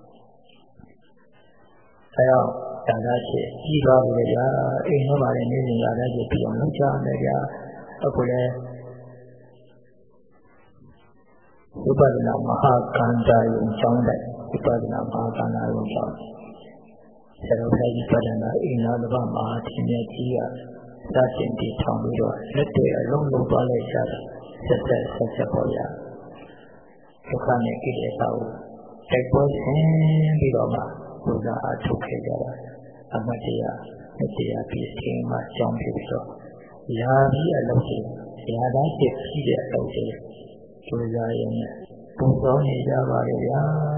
အဲတော့ဒါကရှိပြီးသွားပြီလေအိမ်ထဲမှာလည်းနေနေရတဲ့ကြည့်အောင်လုပ်ကြမယ်ဗျာအခုလည်းဝိပဿနာမဟာကန္တာယုံကျောင်းတဲ့ဝိပဿနာမဟာကန္တာယုံကျောင်းဆရာတော်ဘုရားကြီးပြတဲ့ကအင်္ဂါလဘမဟာသင်္ကြန်ကြီးကစတင်တည်ထောင်ပြီးတော့လက်တွေအလုံးလုံးသွားလိုက်ကြတာဆက်ပေါ်ရဒုက္ခနဲ့ကိလေသာကိုတိုက်ပွဲဆင်းပြီးတော့မှဘုရားအထုတ်ခဲ့ကြတာအမတ်တရားမြတ်တရားပြီးအချိန်မှကြောင်းဖြစ်ပြီးတော့ရာပြီးအလုပ်တွေရာသားဖြစ်ပြီးတဲ့အလုပ်တွေကျိုးစားရင်းနဲ့ပုံဆောင်နေကြပါလေဗျာ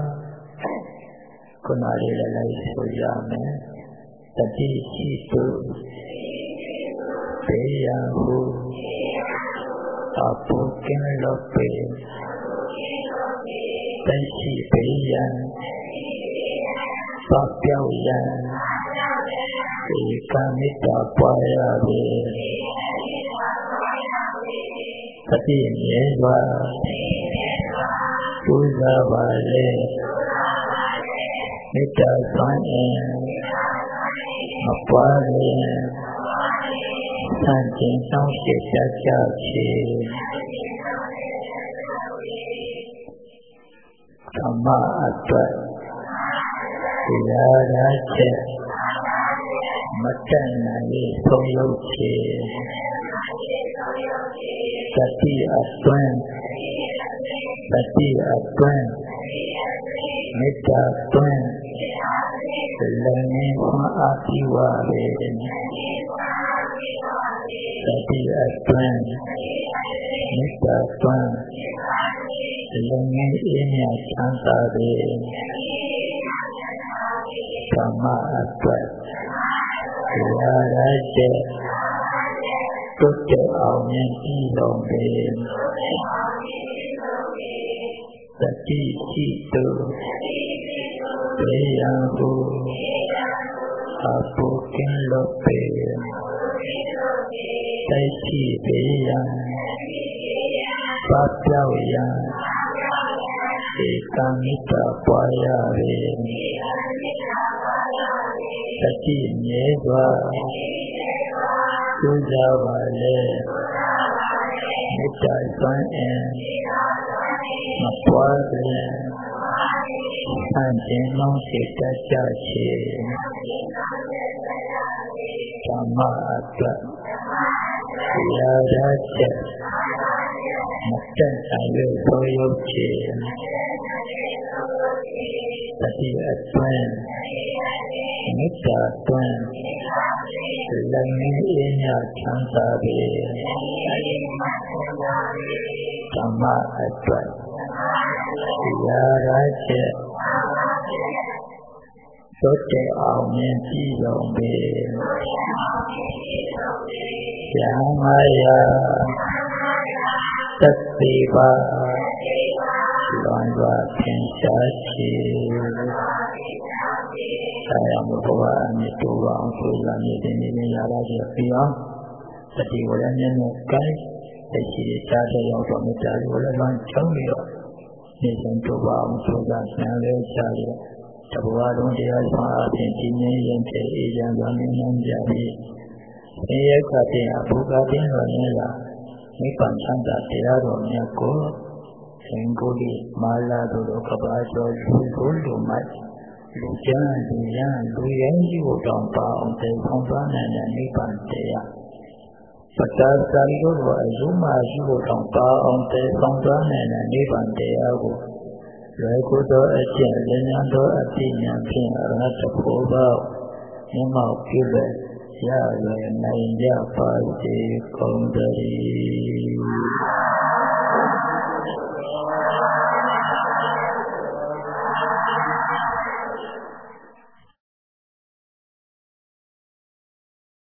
ခုနလေးလည်းလိုက်ဆိုရမယ်တတိရှိသူဘေးရန်ဟုအပုကင်းလို့ပေတရှိဘေးရန်သောပြောက်ရန်ဒီကမိတ္တပွားရပြီတတိမြဲစွာပူဇော်ပါလေမေတ္တာဆောင်ရင်မပွားရင်ဆန့်ကျင်ဆောင်ရှိတတ်ကြချေဓမ္မအတွက်တရားရချက်မတတ်နိုင်လေဆုံးယုတ်ချေတတိအတွင်းမေတ္တာတွင်လည်းငင်းခွန်အားပြုပါလေတတိအတွင်းမေတ္တာတွင်လည်းငင်းအေးမြချမ်းသာလေဓမ္မအတွက်တရားရတဲ့တုတ်တဲ့အောင်မြင်ပြီးတော်လေတတိရှိသူဘေးရန်ဟုအပုကင်းလို့ပေတရှိဘေးရန်ပါပြောက်ရန်ဧကမိတ္တပွားရပေတတိမြဲစွာကျိုးစားပါလေမေတ္တာစွမ်းအင်မပွားရင်ဆန့်ကျင်လုံးရှိတတ်ကြချေဓမ္မအတွက်တရားရချက်မတတ်နိုင်လို့ဆိုရုပ်ချေတတိအတွင်းမေတ္တာတွင်လည်းငင်းအေးမြချမ်းသာပေဓမ္မအတွက်တရားရချက်သုတ်တဲ့အောင်မြင်ပြီးတော်ပေယံမာယာသတ္တိပါလွန်စွာသင်္ချာချေသာယမဘဝအမြတ်တော်အောင်ဆိုရမည်တင်နေရတာကြပြီးအောင်တတိဝရမျက်နှာကိုင်းသိရှိစားတဲ့ရောက်တော်မြတ်တရားကိုလည်းလမ်းချုံပြီးတော့နေစဉ်တို့ပါအောင်ဆိုတာဆံလဲချရတဘဝလုံးတရားဆောင်အပြင်ဒီငြိမ်းရင်တဲ့အေးချမ်းစွာမြင်နိုင်ကြပြီးဆင်းရဲခတ်တဲ့အဘုရားတင်းတော်နဲ့လာနိဗ္ဗာန်ချမ်းသာတရားတော်မြတ်ကိုသင်္ကိုလိမာလာတို့ကဘာကျော်လူတို့လူမိုက်လူကျမ်းလူရန်လူရဲကြီးကိုတောင်းပါအောင်တေဆောင်သွားနိုင်တဲ့နိဗ္ဗာန်တရားပတ္တသံတို့ကိုအယုမရှိကိုတောင်းပါအောင်တေဆောင်သွားနိုင်တဲ့နိဗ္ဗာန်တရားကိုလွယ်ကူသောအကျင့်ဉာဏ်သောအသိဉာဏ်ဖြင့်အရဟတဖို့သောမျက်မှောက်ပြုရနိုင်ကြပါစေကုန်သတည်း